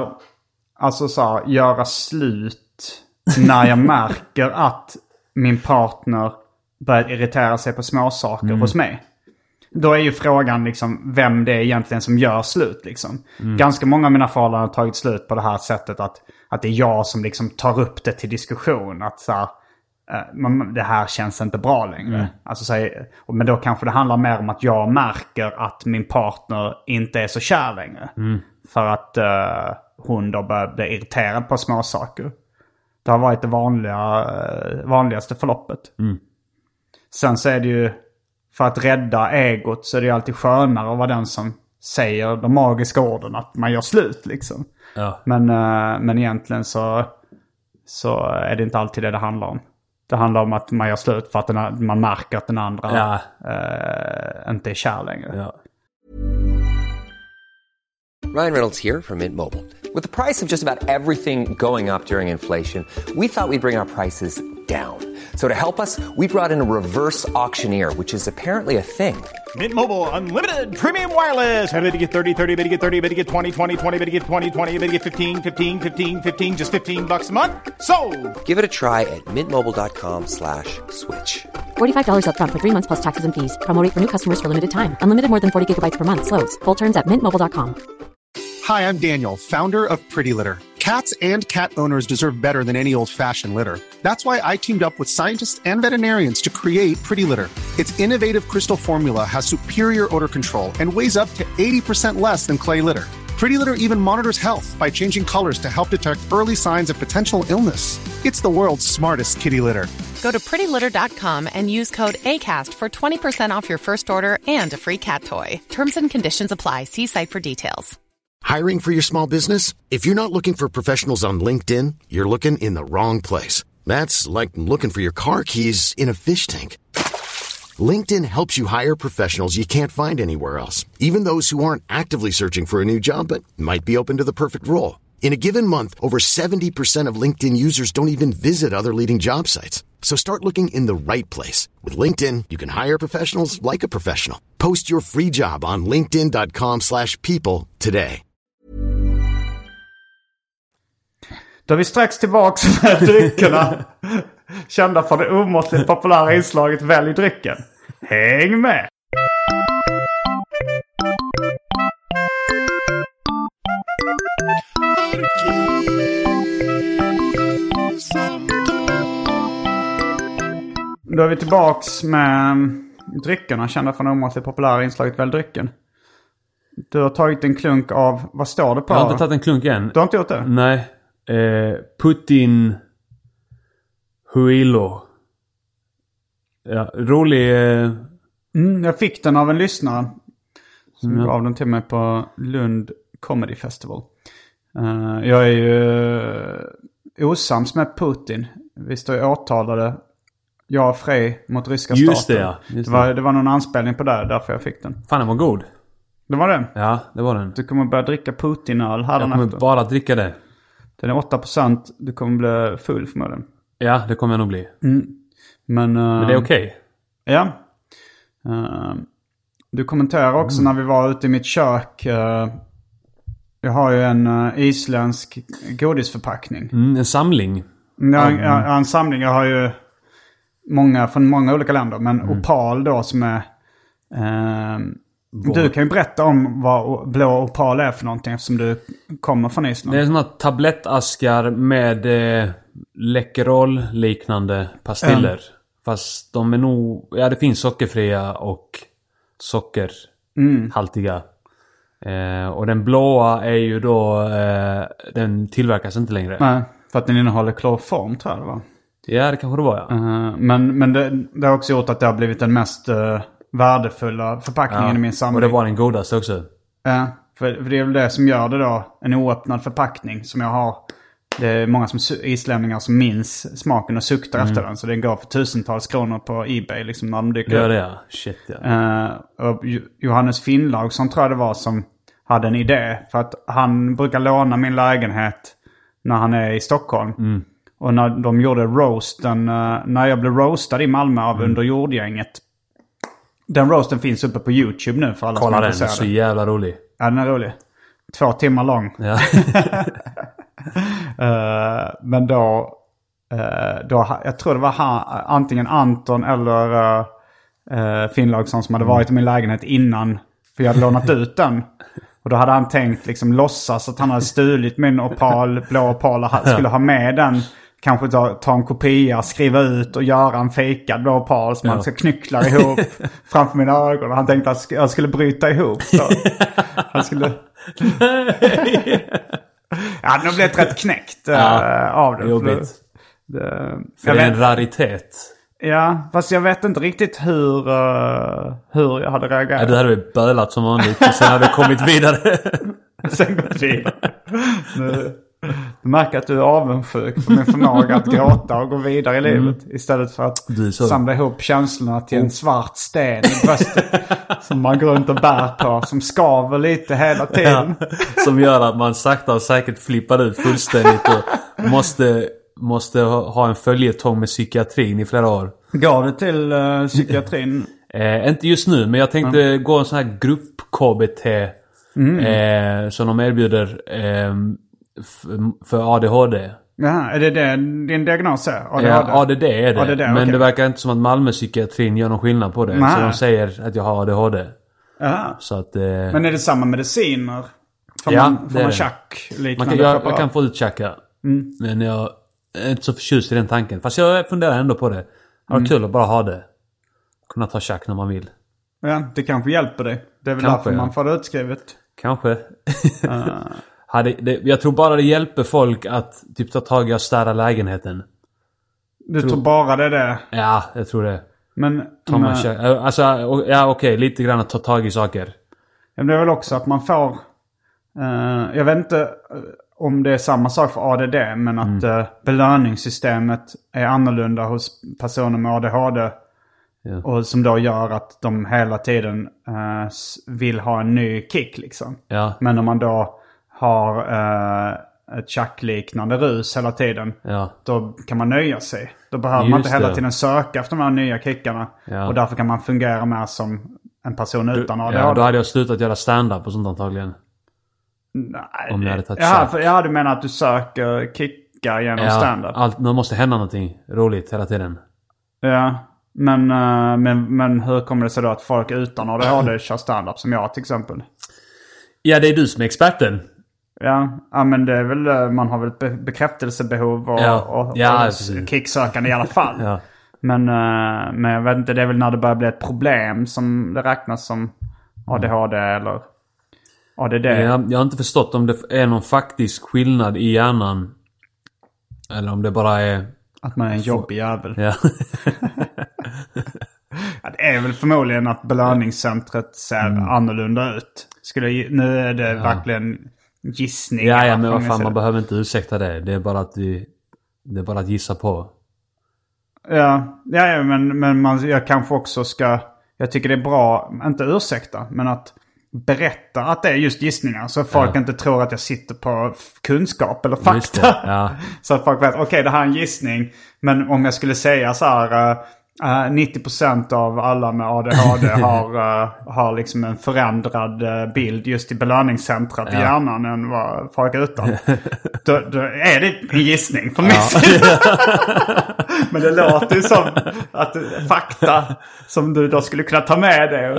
göra slut när jag märker att min partner börjar irritera sig på små saker hos mig. Då är ju frågan liksom vem det är egentligen som gör slut liksom. Ganska många av mina förhållanden har tagit slut på det här sättet att det är jag som liksom tar upp det till diskussion. Att så här, det här känns inte bra längre. Alltså, men då kanske det handlar mer om att jag märker att min partner inte är så kär längre. För att hon då börjar bli irriterad på små saker. Det har varit det vanligaste förloppet. Sen så är det ju, för att rädda egot så är det ju alltid skönare att vara den som säger de magiska orden att man gör slut liksom. Ja. Men egentligen så är det inte alltid det handlar om. Det handlar om att man gör slut för att man märker att den andra inte är kär längre. Ja. Ryan Reynolds here from Mint Mobile. With the price of just about everything going up during inflation, we thought we'd bring our prices down. So to help us, we brought in a reverse auctioneer, which is apparently a thing. Mint Mobile Unlimited Premium Wireless. How to get 30, 30, bit to get 30, bit to get 20, 20, 20, bit to get 20, 20, bit to get 15, 15, 15, 15, just $15 a month? Sold! Give it a try at mintmobile.com/switch. $45 up front for 3 months plus taxes and fees. Promo rate for new customers for limited time. Unlimited more than 40 gigabytes per month slows. Full terms at mintmobile.com. Hi, I'm Daniel, founder of Pretty Litter. Cats and cat owners deserve better than any old-fashioned litter. That's why I teamed up with scientists and veterinarians to create Pretty Litter. Its innovative crystal formula has superior odor control and weighs up to 80% less than clay litter. Pretty Litter even monitors health by changing colors to help detect early signs of potential illness. It's the world's smartest kitty litter. Go to prettylitter.com and use code ACAST for 20% off your first order and a free cat toy. Terms and conditions apply. See site for details. Hiring for your small business? If you're not looking for professionals on LinkedIn, you're looking in the wrong place. That's like looking for your car keys in a fish tank. LinkedIn helps you hire professionals you can't find anywhere else, even those who aren't actively searching for a new job but might be open to the perfect role. In a given month, over 70% of LinkedIn users don't even visit other leading job sites. So start looking in the right place. With LinkedIn, you can hire professionals like a professional. Post your free job on linkedin.com/people today. Då är vi strax tillbaka med dryckerna. Kända för det omåttligt populära inslaget Välj drycken. Häng med! Då är vi tillbaks med dryckerna. Kända för det omåttligt populära inslaget Välj drycken. Du har tagit en klunk av, vad står det på? Jag har inte tagit en klunk än. Du har inte gjort det? Nej. Putin Huilo. Ja, rolig... jag fick den av en lyssnare. Som gav den till mig på Lund Comedy Festival. Jag är ju osams med Putin. Vi står ju åtalade. Jag och Frej mot ryska staten. Just det, ja. Det var någon anspelning på det, därför jag fick den. Fan, den var god. Det var den? Ja, det var den. Du kommer börja dricka Putin-öl här. Jag kommer bara dricka det. Den är 8%. Du kommer bli full förmodligen. Ja, det kommer jag nog bli. Men det är okej. Ja. Du kommenterar också när vi var ute i mitt kök. Jag har ju en isländsk godisförpackning. En samling. En samling. Jag har ju många från många olika länder. Men opal då som är... du kan ju berätta om vad blå opal är för någonting eftersom du kommer från Island. Det är sådana tablettaskar med Läkerol-liknande pastiller. Fast de är nog... Ja, det finns sockerfria och sockerhaltiga. Och den blåa är ju då... den tillverkas inte längre. Nej, för att den innehåller kloroform tror jag det var. Ja, det kanske det var, ja. Men det har också gjort att det har blivit den mest värdefulla förpackningen i min samling. Och det var den godaste också. Ja, för det är väl det som gör det då. En oöppnad förpackning som jag har. Det är många islänningar som minns smaken och suktar efter den. Så den går för tusentals kronor på eBay liksom när de dyker upp. Gör det, ja. Shit, ja. Och Johannes Finnlaug som tror jag det var som hade en idé. För att han brukar låna min lägenhet när han är i Stockholm. Och när de gjorde roasten, när jag blev roastad i Malmö av Underjordgänget. Den roasten finns uppe på YouTube nu för alla som är intresserade. Kolla den, så jävla rolig. Ja, den är rolig. 2 timmar lång. Ja. Men då jag tror det var antingen Anton eller Finnlaugsson som hade varit i min lägenhet innan. För jag hade lånat ut den. Och då hade han tänkt liksom låtsas att han hade stulit min blå opal och skulle ha med den. Kanske ta en kopia, skriva ut och göra en fejkad blå opal som man ska knyckla ihop framför mina ögon. Och han tänkte att jag skulle bryta ihop. Så. Han skulle... Ja, det blev rätt knäckt av det. Jobbigt. För det är en raritet. Ja, fast jag vet inte riktigt hur jag hade reagerat. Ja, du hade väl bölat som vanligt och sen hade kommit vidare. Sen gått vidare. Du märker att du är avundsjuk på min förmåga att gråta och gå vidare i livet. Istället för att samla ihop känslorna till en svart sten i bröstet. Som man går runt och bär på. Som skaver lite hela tiden. Ja, som gör att man sakta och säkert flippar ut fullständigt. Och måste ha en följetong med psykiatrin i flera år. Går du till psykiatrin? Inte just nu, men jag tänkte gå en sån här grupp-KBT. Som de erbjuder... för ADHD. Ja, är det din diagnos är? ADHD? Ja, ADD är det. ADD, men okay. Det verkar inte som att Malmö-psykiatrin gör någon skillnad på det. Så de säger att jag har ADHD. Aha. Så att, men är det samma mediciner? Får man chack liknande? Jag kan få ut chack, ja. Men jag är inte så förtjust i den tanken. Fast jag funderar ändå på det. Det var kul att bara ha det. Kunna ta chack när man vill. Ja, det kanske hjälper dig. Det är väl kanske, därför man får det utskrivet. Kanske. Jag tror bara det hjälper folk att typ ta tag i och städa lägenheten. Du tror bara det? Ja, jag tror det. Men okej, lite grann att ta tag i saker. Ja, det är väl också att man får... jag vet inte om det är samma sak för ADD, men att belöningssystemet är annorlunda hos personer med ADHD. Ja. Och som då gör att de hela tiden vill ha en ny kick liksom. Ja. Men om man då har ett chackliknande rus hela tiden, då kan man nöja sig. Då behöver man inte hela tiden söka efter de här nya kickarna. Ja. Och därför kan man fungera med som en person utan ADHD. Ja, då hade jag slutat göra stand-up och sånt antagligen. Nej. Om jag hade tagit chack. Ja, du menar att du söker kickar genom stand-up? Det måste hända någonting roligt hela tiden. Ja. Men hur kommer det sig då att folk utan ADHD kör stand-up som jag till exempel? Ja, det är du som är experten. Ja, men det är väl, man har väl ett bekräftelsebehov och kicksökande i alla fall. Ja. Men jag vet inte, det är väl när det börjar bli ett problem som det räknas som ADHD eller ADD. Jag har inte förstått om det är någon faktisk skillnad i hjärnan. Eller om det bara är... Att man är en jobbig jävel. Ja. Ja, det är väl förmodligen att belöningscentret ser annorlunda ut. Nu är det verkligen gissning. Ja, men vad fan, man behöver inte ursäkta det. Det är bara att gissa på. Ja, men jag kanske också ska... Jag tycker det är bra, inte ursäkta, men att berätta att det är just gissningar. Så folk inte tror att jag sitter på kunskap eller fakta. Så att folk vet, okej, det här är en gissning. Men om jag skulle säga så här... 90% av alla med ADHD har liksom en förändrad bild just i belöningscentrat i hjärnan än vad folk utan. Då är det en gissning för mig. Men det låter ju som att fakta som du då skulle kunna ta med dig.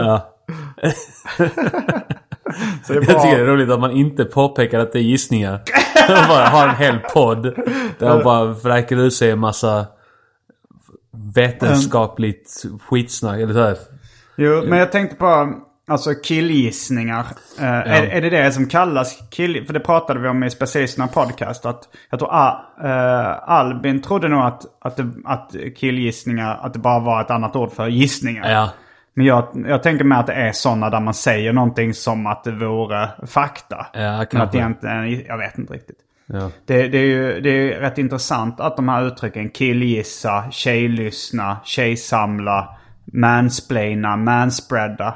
Så jag tycker det är roligt att man inte påpekar att det är gissningar. Man bara har en hel podd där man bara vräker ut sig en massa vetenskapligt skitsnack eller så här. Jo, men jag tänkte på alltså killgissningar. Är det som kallas kill? För det pratade vi om i Specialisterna podcast. Att jag tror Albin trodde nog att killgissningar, att det bara var ett annat ord för gissningar. Ja. Men jag tänker mig att det är sådana där man säger någonting som att det vore fakta. Ja, men att egentligen, jag vet inte riktigt. Ja. Det är rätt intressant att de här uttrycken killgissa, tjejlyssna, tjejsamla, mansplaina, manspreada.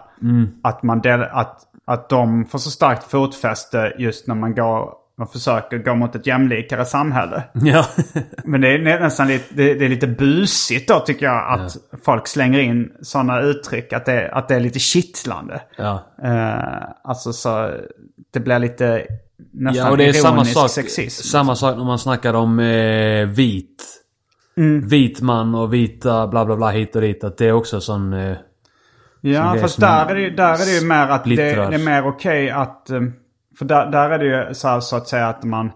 Att de får så starkt fotfäste just när man försöker gå mot ett jämlikare samhälle. Ja. Men det är nästan det är lite busigt då tycker jag att folk slänger in sådana uttryck att det är lite kittlande. Ja. Alltså så det blir lite nästan och det är ironisk sexism. Samma sak när man snackar om vit man och vita bla bla bla hit och dit, att det är också sån fast där är det ju mer att det är mer okej att för där är det ju så att säga att man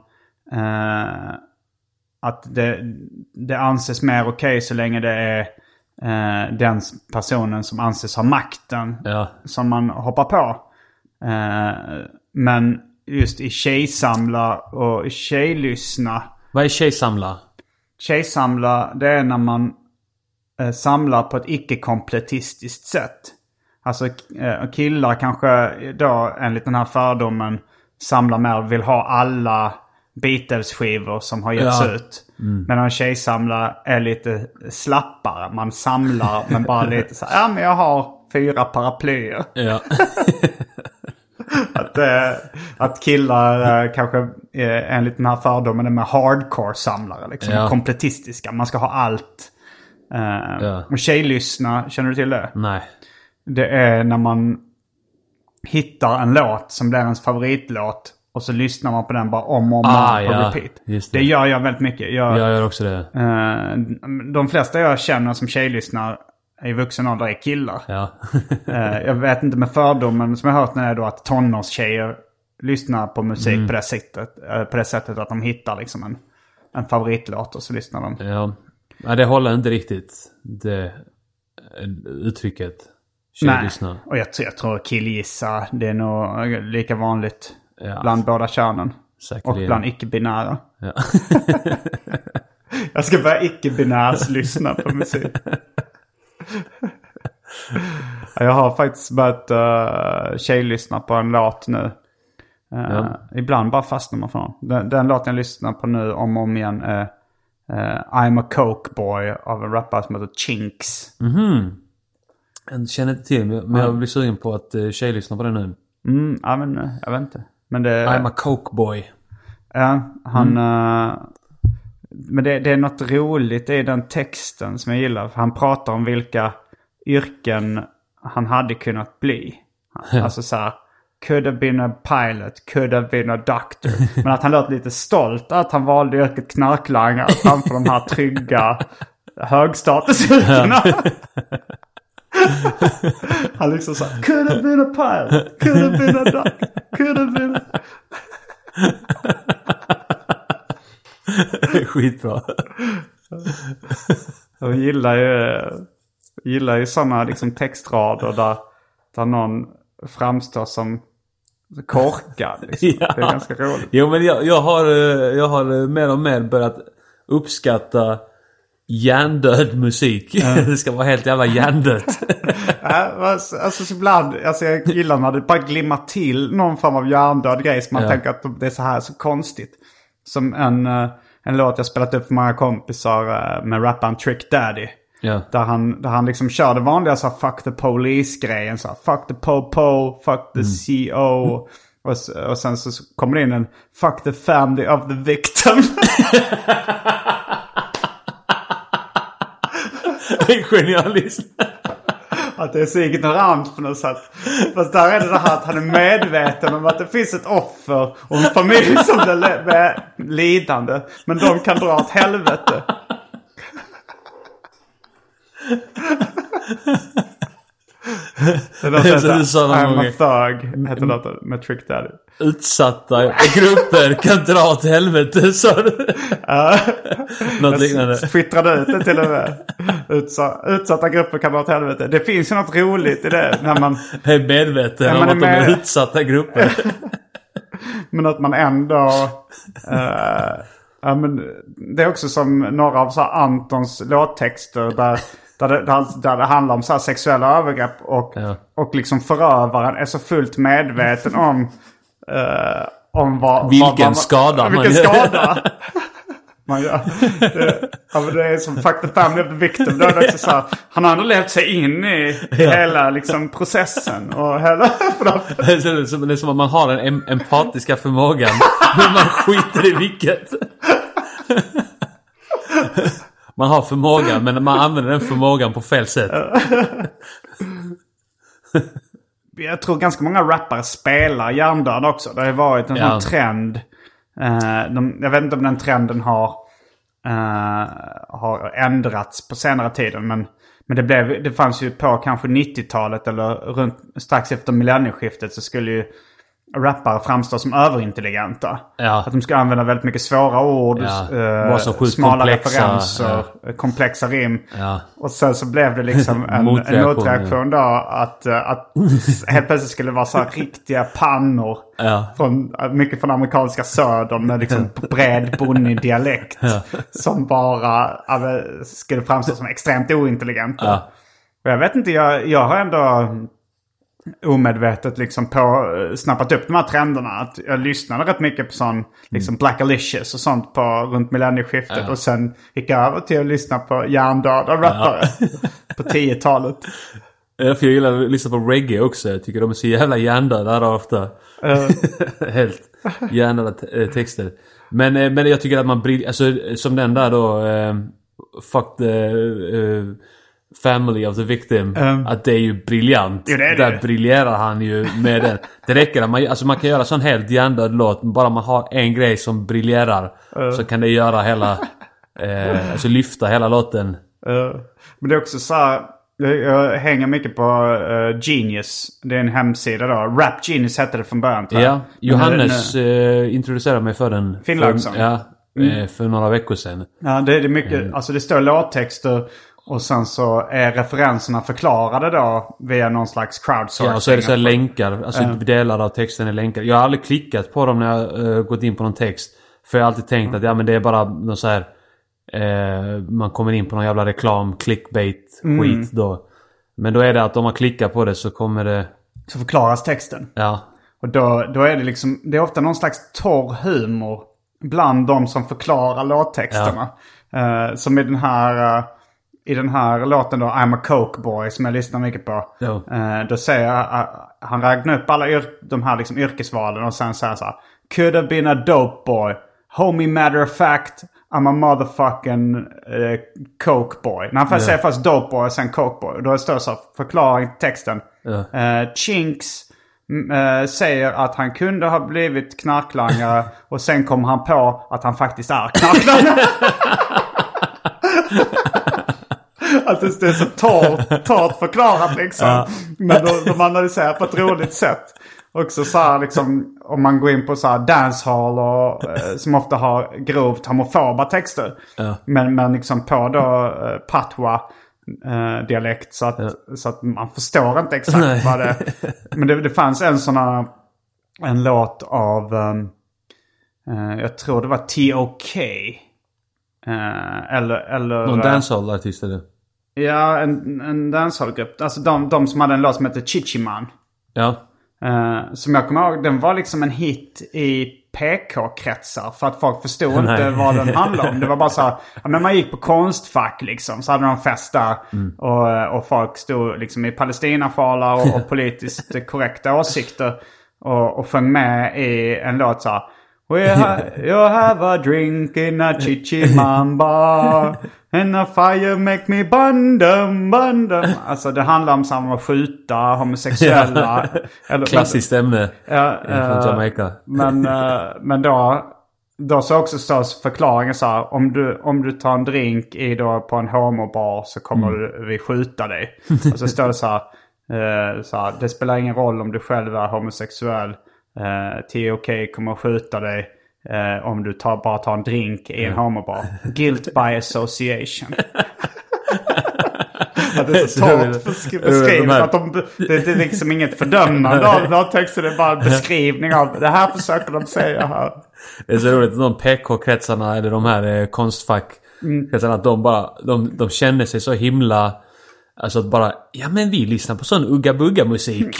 att det anses mer okej så länge det är den personen som anses ha makten som man hoppar på. Men just i tjejsamla och tjejlyssna. Vad är tjejsamla? Tjejsamla, det är när man samlar på ett icke-kompletistiskt sätt. Alltså killar kanske då enligt den här fördomen samlar med och vill ha alla Beatles-skivor som har getts ut. Men en tjejsamlar är lite slappare. Man samlar men bara lite så här, men jag har 4 paraplyer. Ja. Att killar kanske enligt den här fördomen är med hardcore-samlare. Liksom, kompletistiska. Man ska ha allt. Och tjejlyssna, känner du till det? Nej. Det är när man hittar en låt som blir ens favoritlåt och så lyssnar man på den bara om och om på repeat. Det gör jag väldigt mycket. Jag gör också det. De flesta jag känner som tjejlyssnar i vuxen ålder är killar. Ja. Jag vet inte med fördomen som jag har hört när det är då att tonårstjejer lyssnar på musik på det sättet att de hittar liksom en favoritlåt och så lyssnar de. Ja, det håller inte riktigt det uttrycket. Nej, och jag tror killgissa, det är nog lika vanligt bland båda könen. Säkerligen. Och bland icke-binära. Ja. Jag ska börja icke-binärs lyssna på musik. Jag har faktiskt börjat tjejlyssna på en låt nu. Ibland bara fastnar man från. Den låten jag lyssnar på nu om och om igen är I'm a Coke Boy av en rappare som heter Chinks. Jag känner inte till, men jag blir sugen på att tjejlyssna på det nu. Ja, men jag vet inte. Men I'm a Coke Boy. Ja, han... Men det är något roligt i den texten som jag gillar. Han pratar om vilka yrken han hade kunnat bli. Alltså så här, could have been a pilot, could have been a doctor. Men att han låter lite stolt att han valde yrket knarklangare framför de här trygga högstatusyrkena. Han liksom så här, could have been a pilot, could have been a doctor, could have been a... Skitbra. Jag gillar ju sådana liksom textrader där någon framstår som korkad. Liksom. Ja. Det är ganska roligt. Jo, men jag har mer och mer börjat uppskatta hjärndöd musik. Det ska vara helt jävla hjärndött. Alltså ibland, jag gillar när det bara glimmar till någon form av hjärndöd grej som man tänker att det är så här så konstigt. Som en låt jag spelat upp för många kompisar med rapparen Trick Daddy. Yeah. Där han liksom kör det vanliga så här, fuck the police-grejen. Så här, fuck the po-po, fuck the CO. Och sen så kommer det in en fuck the family of the victim. Genialist. Att det är så ignorant på något sätt. Fast där är det här att han är medveten om att det finns ett offer och en familj som är lidande. Men de kan dra åt helvete. Det är I'm a thug heter det med Trick Daddy. Utsatta grupper kan dra åt helvete, sa du. Något liknande. Twittrade ut det till och med. Utsatta grupper kan dra åt helvete. Det finns ju något roligt i det när man är medveten om att de är utsatta grupper. Men att man ändå men det är också som några av så Antons låttexter där det handlar om så här sexuella övergrepp och liksom förövaren är så fullt medveten om vilken skada man gör. Det är som Fuck the Family of the Victim. Då är det också så här, han har ändå levt sig in i hela liksom processen och hela det är som att man har den empatiska förmågan men man skiter i vilket. Man har förmågan men man använder den förmågan på fel sätt. Jag tror ganska många rappare spelar hjärndöd också. Det har varit en sån trend. Jag vet inte om den trenden har ändrats på senare tiden. Men det fanns ju på kanske 90-talet eller strax efter millennieskiftet så skulle ju rappare framstår som överintelligenta. Att de ska använda väldigt mycket svåra ord, smala referenser, komplexa rim. Och sen så blev det liksom en motreaktion då att helt plötsligt skulle det vara så här riktiga pannor mycket från amerikanska södern med liksom bred bonnig dialekt som bara skulle framstå som extremt ointelligenta. Och jag vet inte, jag har ändå omedvetet liksom snappat upp de här trenderna. Att jag lyssnade rätt mycket på sån liksom Black Alicious och sånt runt millennieskiftet. Och sen gick jag över till att lyssna på hjärndöda rappare på 10-talet. Ja, för jag gillar att lyssna på reggae också. Jag tycker de är så jävla hjärndöda där ofta. Helt hjärndöda texter. Men jag tycker att man alltså, som den där då Fuck the Family of the Victim, att det är ju briljant. Där briljerar han ju med den. Det räcker att man kan göra sån helt hjärndöd låt, bara man har en grej som briljerar så kan det göra hela alltså lyfta hela låten. Men det är också så här, jag hänger mycket på Genius. Det är en hemsida då. Rap Genius hette det från början. Ja, Johannes introducerade mig för den. Finnlaugsson. För några veckor sedan. Ja, det är mycket, alltså det står låttexter. Och sen så är referenserna förklarade då via någon slags crowdsourcing. Ja, och så är det så här länkar. Alltså delar av texten är länkar. Jag har aldrig klickat på dem när jag gått in på någon text. För jag har alltid tänkt att men det är bara någon så här man kommer in på någon jävla reklam, clickbait, skit då. Men då är det att om man klickar på det så kommer det... Så förklaras texten. Ja. Och då är det liksom... Det är ofta någon slags torr humor bland de som förklarar låttexterna. Som i den här låten då, I'm a Coke Boy, som jag lyssnar mycket på. Då säger han räknar upp alla de här liksom yrkesvalen och sen säger så här: could have been a dope boy. Homie, matter of fact, I'm a motherfucking Coke Boy. När han säger först dope boy och sen Coke Boy. Då står det så här, förklaring till texten. Chinks säger att han kunde ha blivit knarklangare och sen kom han på att han faktiskt är knarklangare. Att det är så torrt förklarat liksom. Men de analyserar på ett roligt sätt. Också så här liksom, om man går in på så här dancehall och som ofta har grovt homofoba texter. Men liksom på då patwa dialekt så att man förstår inte exakt vad det är. Men det fanns en låt av jag tror det var T.O.K. Eller någon dancehall-artist eller? Ja, en dancehallgrupp. Alltså de som hade en låt som heter Chichiman. Ja. Som jag kommer ihåg, den var liksom en hit i PK-kretsar. För att folk förstod inte vad den handlade om. Det var bara så här, men man gick på konstfack liksom. Så hade de fest där. Och folk stod liksom i Palestinafala och politiskt korrekta åsikter. Och sjöng med i en låt så här: You have a drink in a chichimamba. And a fire make me bundum. Alltså det handlar om samma skjuta homosexuella. Klassiskt ämne från Jamaica. Men då så också stås förklaringen så här, om du tar en drink på en homobar så kommer vi skjuta dig. Och så står det så här, det spelar ingen roll om du själv är homosexuell. TOK kommer att skjuta dig om du bara tar en drink i en homobar. Guilt by association. Att det är så torrt beskrivet att det är liksom inget fördömande av texten, det är bara en beskrivning av det här försöker de säga här. Det är så roligt, de PK-kretsarna eller de här konstfack-kretsarna, att de känner sig så himla, alltså att bara, ja men vi lyssnar på sån ugga-bugga-musik.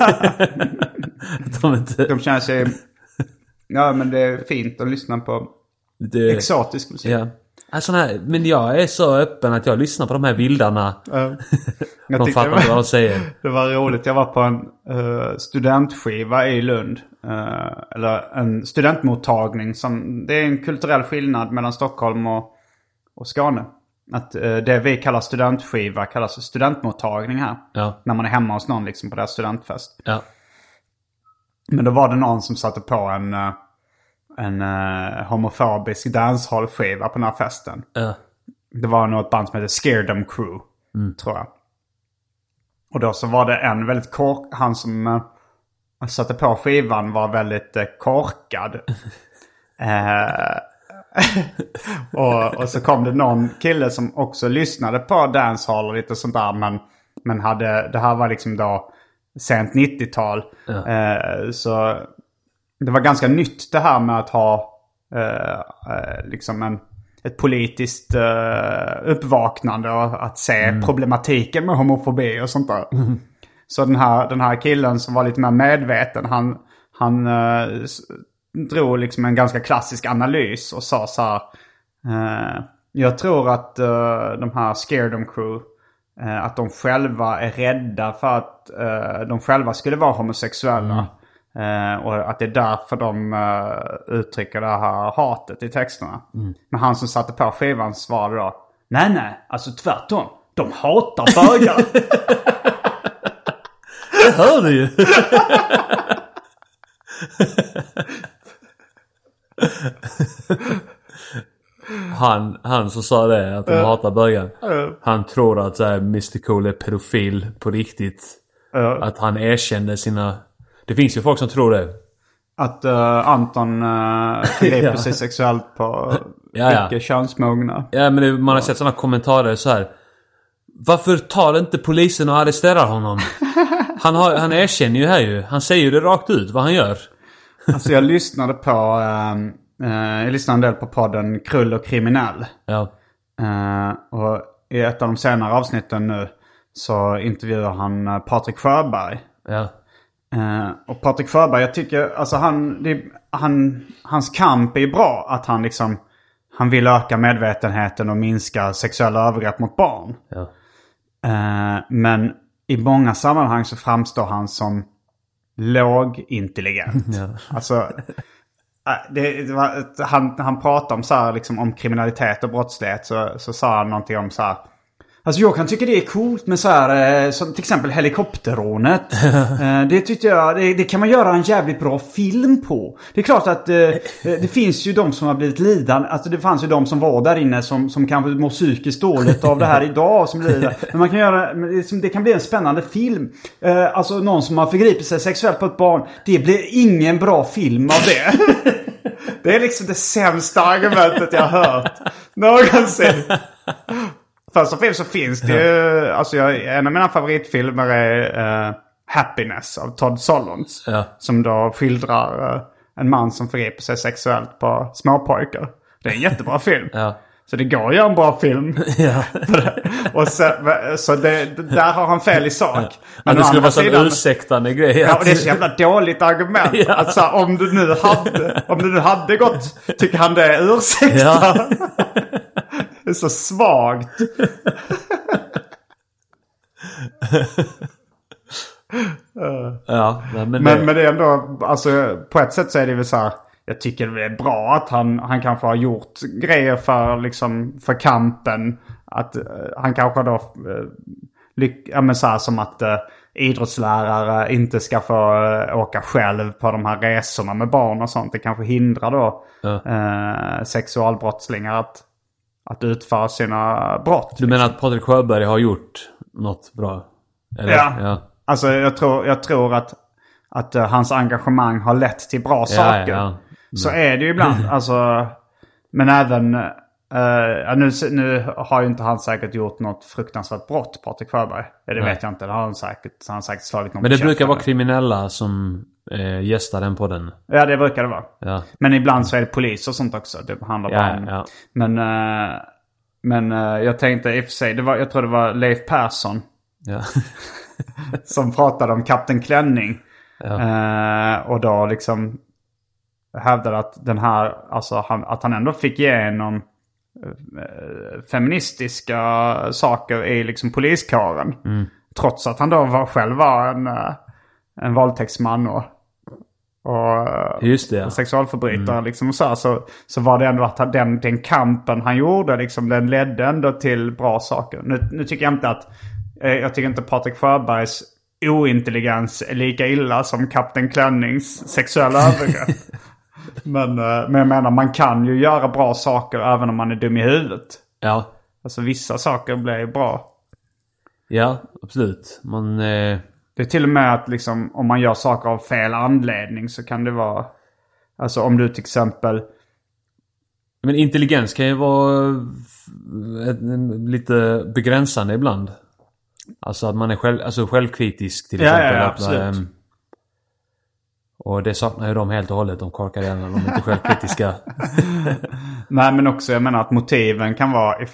De känner sig, ja men det är fint att lyssna på exotisk musik. Ja. Alltså, men jag är så öppen att jag lyssnar på de här vildarna. De fattar inte vad de säger. Det var roligt. Jag var på en studentskiva i Lund. Eller en studentmottagning. Det är en kulturell skillnad mellan Stockholm och Skåne. Att det vi kallar studentskiva kallas studentmottagning här. Ja. När man är hemma hos någon liksom på deras studentfest. Ja. Men då var det någon som satte på en homofobisk dancehall-skiva på den här festen. Det var något band som heter Scaredom Crew, tror jag. Och då så var det en väldigt han som satte på skivan var väldigt korkad. och så kom det någon kille som också lyssnade på dancehall och lite sånt där, men det här var liksom då sent 90-tal. Så det var ganska nytt det här med att ha liksom ett politiskt uppvaknande och att se problematiken med homofobi och sånt där. Så den här killen som var lite mer medveten, han drog liksom en ganska klassisk analys och sa så här, jag tror att de här Scaredom Crew, att de själva är rädda för att de själva skulle vara homosexuella. Och att det är därför de uttrycker det här hatet i texterna. Men han som satte på skivan svarade då, nej, alltså tvärtom. De hatar bögar. Det hör du ju. Han som sa det, att de hatar bögar. Han tror att så här, Mr. Cool är pedofil på riktigt. Att han erkände sina... Det finns ju folk som tror det. Att Anton förgriper sig sexuellt på icke-könsmogna. Ja, men man har sett sådana kommentarer så här. Varför tar inte polisen och arresterar honom? Han erkänner ju här ju. Han säger ju det rakt ut vad han gör. Alltså jag lyssnade en del på podden Krull och kriminell. Ja. Och i ett av de senare avsnitten nu så intervjuar han Patrik Sjöberg. Ja. Och Patrik Sjöberg, jag tycker alltså hans kamp är ju bra, att han vill öka medvetenheten och minska sexuella övergrepp mot barn. Ja. Men i många sammanhang så framstår han som lågintelligent. Ja. Alltså han pratar om så här, liksom, om kriminalitet och brottslighet, så sa han någonting om så här. Alltså jag kan tycka det är coolt med så här, som till exempel helikopterrånet. Det tycker jag, det kan man göra en jävligt bra film på. Det är klart att det finns ju de som har blivit lidande. Alltså det fanns ju de som var där inne som kanske mår psykiskt dåligt av det här idag. Som lider. Men man kan göra, det kan bli en spännande film. Alltså någon som har förgripit sig sexuellt på ett barn. Det blir ingen bra film av det. Det är liksom det sämsta argumentet jag har hört någonsin. Först och främst så finns det ju, alltså en av mina favoritfilmer är Happiness av Todd Solondz. Ja. Som då skildrar en man som förgriper sig sexuellt på småpojkar. Det är en jättebra film. Ja. Så det går ju en bra film. Ja. Och så där har han fel i sak. Men det skulle vara så en ursäktande grej. Ja, och det är så jävla dåligt argument. Ja. Alltså om du nu hade gått, tycker han det är ursäkta. Ja. Det är så svagt. Ja, men det är ändå, alltså på ett sätt så är det väl så här, jag tycker det är bra att han kanske har gjort grejer för, liksom, för kampen. Att han kanske då så här, som att idrottslärare inte ska få åka själv på de här resorna med barn och sånt. Det kanske hindrar då sexualbrottslingar att utföra sina brott. Du menar att Patrik Sjöberg har gjort något bra? Eller? Ja. Alltså jag tror att hans engagemang har lett till bra saker. Ja. Så är det ju ibland. Alltså, men även nu har ju inte han säkert gjort något fruktansvärt brott, Patrik Sjöberg. Det vet jag inte. Det har han säkert slagit någon. Men det brukar vara kriminella som gästar den på den. Ja, det brukar det vara. Ja. Men ibland så är det polis och sånt också. Det handlar bara om. Ja. Men jag tänkte i och för sig, jag tror det var Leif Persson. Ja. som pratade om Kapten Klänning. Ja. Och då liksom hävdade att den här, alltså att han ändå fick igenom feministiska saker i liksom poliskåren. Trots att han då själv var en våldtäktsman och just det, ja. Sexualförbrytare liksom, och så var det ändå att den kampen han gjorde liksom, den ledde ändå till bra saker. Nu tycker jag inte att jag tycker inte Patrik Sjöbergs ointelligens är lika illa som Kapten Klännings sexuella övergrepp. Men jag menar, man kan ju göra bra saker även om man är dum i huvudet. Ja. Alltså vissa saker blir bra. Ja, absolut. Det är till och med att liksom, om man gör saker av fel anledning så kan det vara... Alltså om du till exempel... Men intelligens kan ju vara lite begränsande ibland. Alltså att man är självkritisk till exempel. Ja, absolut. Och det saknar ju de helt och hållet. De korkar gärna, de är inte självkritiska. Nej, men också jag menar att motiven kan vara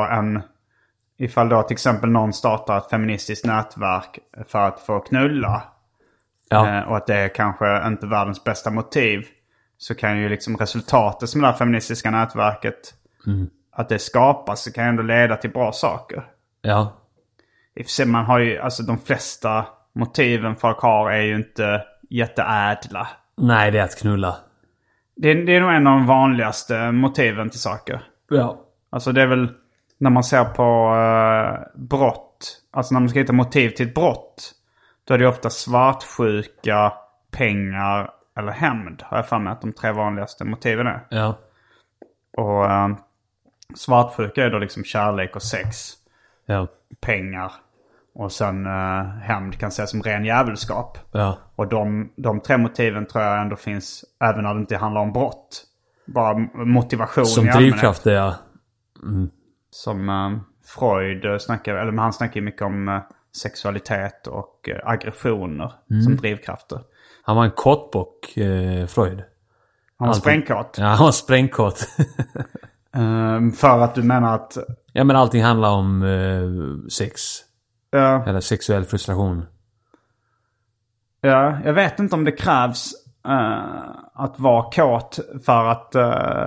ifall då till exempel någon startar ett feministiskt nätverk för att få knulla. Ja. Och att det är kanske inte världens bästa motiv. Så kan ju liksom resultatet som det här feministiska nätverket att det skapas, så kan ju ändå leda till bra saker. Ja. I och för sig, man har ju, alltså de flesta motiven folk har är ju inte jätteädla. Nej, det är att knulla. Det är nog en av de vanligaste motiven till saker. Ja. Alltså det är väl när man ser på brott. Alltså när man ska hitta motiv till ett brott. Då är det ofta svartsjuka, pengar eller hämnd. Har jag för mig att de 3 vanligaste motiven är. Ja. Och svartsjuka är då liksom kärlek och sex. Ja. Pengar. Och sen hämnd kan ses som ren jävelskap. Ja. Och de 3 motiven tror jag ändå finns även när det inte handlar om brott. Bara motivation som drivkraft, ja. Som Freud snackar, eller han snackar mycket om sexualitet och aggressioner som drivkrafter. Han var en kåtbock, Freud. Han var sprängkåt. Ja, han var sprängkåt. För att du menar att... Ja, men allting handlar om sex. Ja. Eller sexuell frustration. Ja, jag vet inte om det krävs att vara kåt för att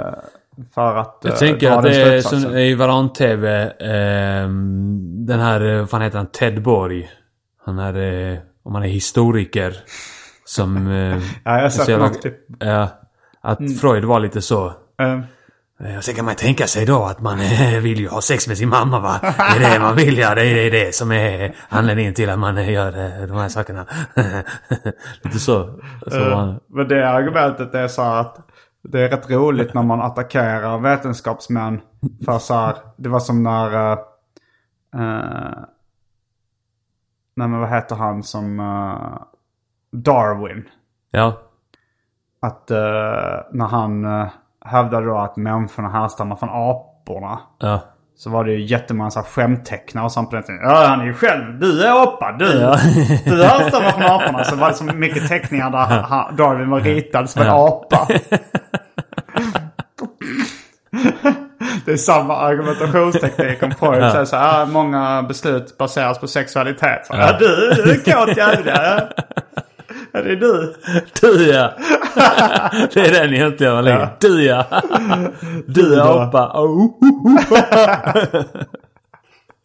jag tänker att det är som i Varan-TV, den här, vad fan heter han, Ted Borg. Han är, om han är historiker som ja, jag har sett något typ. Att Freud var lite så. Och sen kan man tänka sig då att man vill ju ha sex med sin mamma, va? Det är det man vill, ja. Det är det som är anledningen till att man gör de här sakerna. Lite så. Men det argumentet är så att det är rätt roligt när man attackerar vetenskapsmän. För så här, det var som när... nej, men vad heter han som... Darwin. Ja. Att när han... hävdade då att människorna härstammar från aporna. Ja. Så var det ju jättemånga så här skämttecknare och sånt på den tiden. Ja, han är ju själv. Du är apa. Du härstammar från aporna. Så var det så mycket teckningar där Darwin var ritad som en apa. Det är samma argumentationsteknik om Freud säger så här. Många beslut baseras på sexualitet. Så, ja, du är kåt jävla. Ja, det är du. Du, ja. Det är den egentligen man lägger. Du, ja. Du är apa.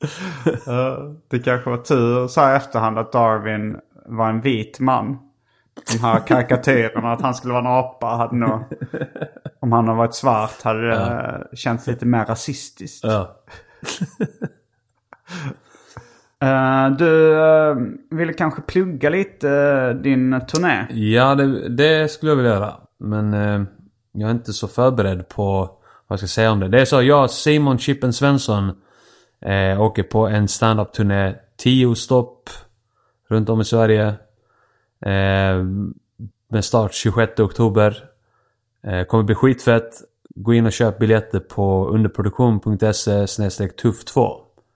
Det kanske var tur så här efterhand att Darwin var en vit man. De här karikatyrerna att han skulle vara en apa hade nog... Om han har varit svart hade det känts lite mer rasistiskt. Ja. Du ville kanske plugga lite din turné? Ja, det skulle jag vilja göra. Men jag är inte så förberedd på vad jag ska säga om det. Det är så, jag Simon Chippen Svensson åker på en stand-up-turné. 10 stopp runt om i Sverige. Med start 26 oktober. Kommer bli skitfett. Gå in och köp biljetter på underproduktion.se/tuff2.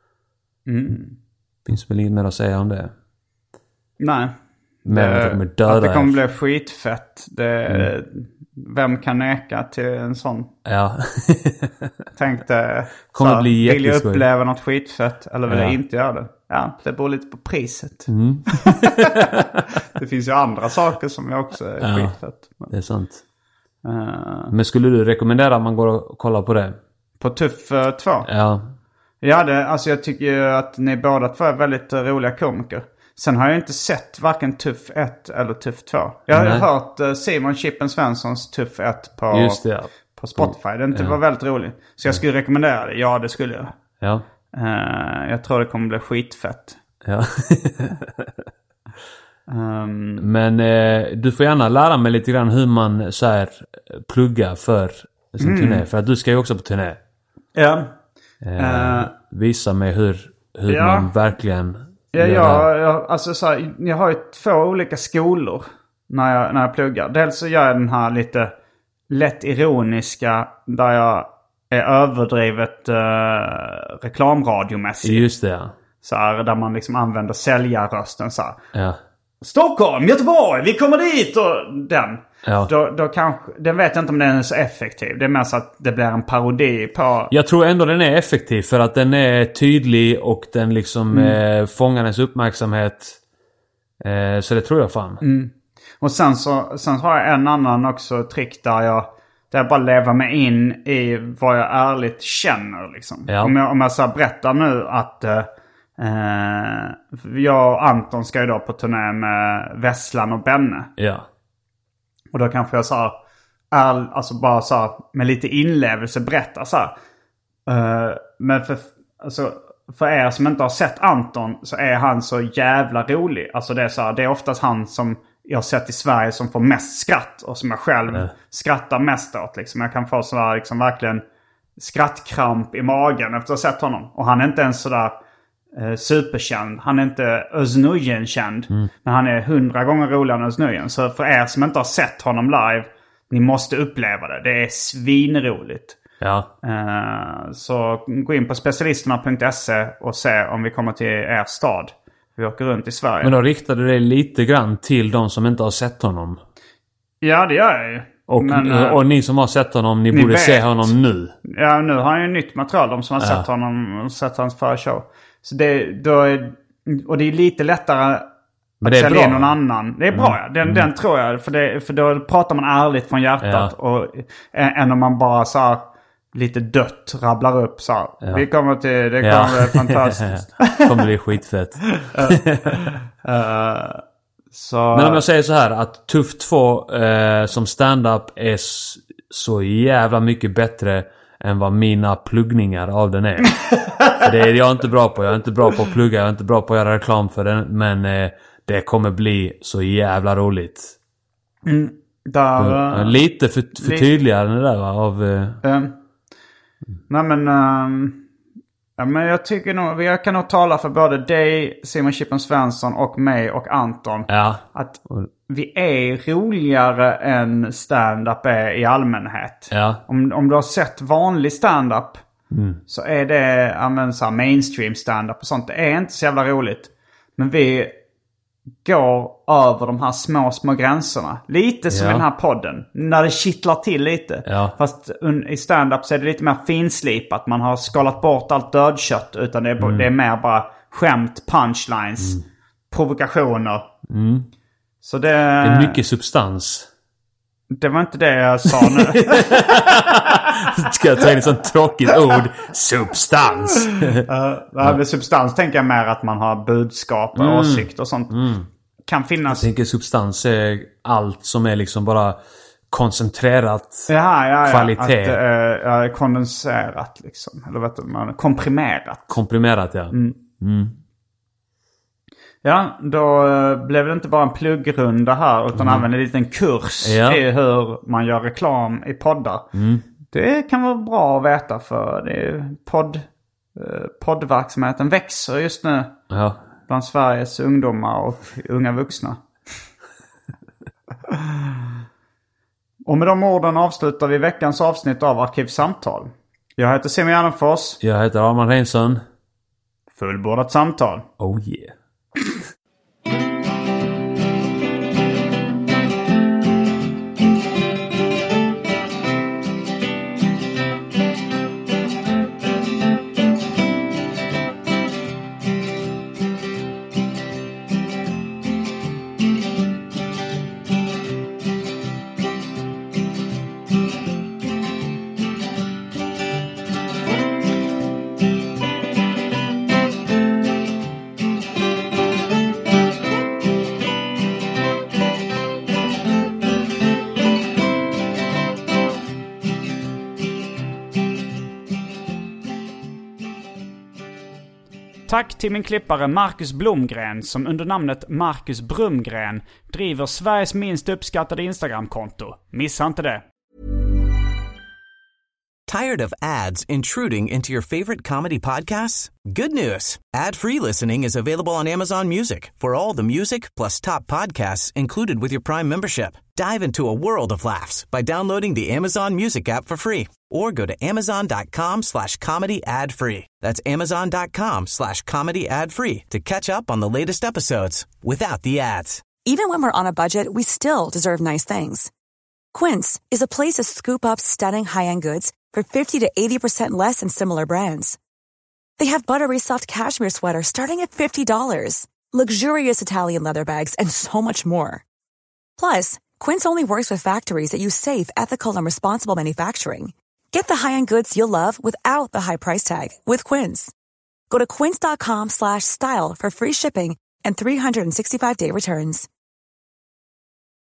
Finns väl inget mer att säga om det? Nej. Att det kommer bli skitfett. Vem kan neka till en sån? Ja. Tänkte kommer bli vill jag jätteskoj. Uppleva något skitfett eller vill jag inte göra det? Ja, det beror lite på priset. Det finns ju andra saker som jag också är skitfett. Det är sant. Men skulle du rekommendera att man går och kollar på det? På Tuff 2? Ja. Ja, alltså jag tycker ju att ni båda två är väldigt roliga komiker. Sen har jag inte sett varken Tuff 1 eller Tuff 2. Jag har hört Simon Chippen Svenssons Tuff 1 på Spotify. Den var väldigt rolig. Så jag skulle rekommendera det. Ja, det skulle jag. Ja. Jag tror det kommer bli skitfett. Ja. Men du får gärna lära mig lite grann hur man så här pluggar för sin turné. För att du ska ju också på turné. Ja. Visa mig hur man verkligen jag har ju 2 olika skolor när jag pluggar. Dels så gör jag den här lite lätt ironiska där jag är överdrivet reklamradiomässig. Just det, ja. Så här, där man liksom använder säljarrösten så här. Ja. Stockholm, Göteborg, vi kommer dit och den. Ja. Då kanske, den vet jag inte om den är så effektiv. Det är mer så att det blir en parodi på... Jag tror ändå den är effektiv för att den är tydlig och den liksom fångar ens uppmärksamhet. Så det tror jag fan. Och sen har jag en annan också trick där jag bara lever mig in i vad jag ärligt känner liksom. Ja. Om jag så berättar nu att jag och Anton ska ju då på turné med Vesslan och Benne. Ja. Och då kanske jag alltså bara så med lite inlevelse berättar så här. Men för er som inte har sett Anton så är han så jävla rolig. Alltså det är så här, det är oftast han som jag har sett i Sverige som får mest skratt och som jag själv skrattar mest åt liksom. Jag kan få sådär liksom verkligen skrattkramp i magen efter att ha sett honom. Och han är inte ens sådär superkänd. Han är inte Özz Nujen-känd. Men han är 100 gånger roligare än Özz Nujen. Så för er som inte har sett honom live, ni måste uppleva det. Det är svinroligt. Ja. Så gå in på specialisterna.se och se om vi kommer till er stad. Vi åker runt i Sverige. Men då riktade du dig lite grann till de som inte har sett honom. Ja, det gör jag ju. Och ni som har sett honom, ni borde se honom nu. Ja, nu har han ju nytt material. De som har sett honom och sett hans förra show. Så det är lite lättare men det är sälja bra. Någon annan. Det är bra, ja. Den tror jag. För då pratar man ärligt från hjärtat. Och än om man bara så här, lite dött rabblar upp så här. Ja. Vi kommer till, det kommer bli fantastiskt. Det kommer bli skitfett. Men om jag säger så här att Tuff 2 som stand-up är så jävla mycket bättre än vad mina pluggningar av den är. För det är jag inte bra på. Jag är inte bra på att plugga. Jag är inte bra på att göra reklam för den. Men det kommer bli så jävla roligt. Lite för tydligare det där va? Nej men... Ja, men jag tycker nog, jag kan nog tala för både dig, Simon Chippen Svensson och mig och Anton. Ja. Att vi är roligare än stand-up är i allmänhet. Ja. Om du har sett vanlig stand-up så är det så här mainstream stand-up och sånt. Det är inte så jävla roligt. Men vi går över de här små gränserna. Lite som i den här podden. När det kittlar till lite. Ja. Fast i stand-up så är det lite mer finslipat. Man har skalat bort allt dödkött. Utan det är mer bara skämt, punchlines, provokationer. Så det är mycket substans. Det var inte det jag sa nu. Ska jag ta in ett sånt tråkigt ord? Substans. Med substans tänker jag mer att man har budskap och åsikt och sånt. kan finnas... Jag tänker substans är allt som är liksom bara koncentrerat kvalitet. Att det är kondenserat liksom. Eller vet du, komprimerat. Komprimerat, ja. Ja, då blev det inte bara en pluggrunda här utan även en liten kurs i hur man gör reklam i poddar. Det kan vara bra att veta för det är poddverksamheten växer just nu bland Sveriges ungdomar och unga vuxna. Och med de orden avslutar vi veckans avsnitt av Arkivsamtal. Jag heter Simon Gärdenfors. Jag heter Arman Reinsson. Fullbordat samtal. Oh yeah. Tack till min klippare Marcus Blomgren som under namnet Marcus Brumgren driver Sveriges minst uppskattade Instagram-konto. Missa inte det. Tired of ads intruding into your favorite comedy podcasts? Good news. Ad-free listening is available on Amazon Music for all the music plus top podcasts included with your Prime membership. Dive into a world of laughs by downloading the Amazon Music app for free or go to amazon.com/comedy ad-free. That's amazon.com/comedy ad-free to catch up on the latest episodes without the ads. Even when we're on a budget, we still deserve nice things. Quince is a place to scoop up stunning high-end goods for 50 to 80% less than similar brands. They have buttery soft cashmere sweaters starting at $50, luxurious Italian leather bags, and so much more. Plus, Quince only works with factories that use safe, ethical, and responsible manufacturing. Get the high-end goods you'll love without the high price tag with Quince. Go to quince.com/style for free shipping and 365-day returns.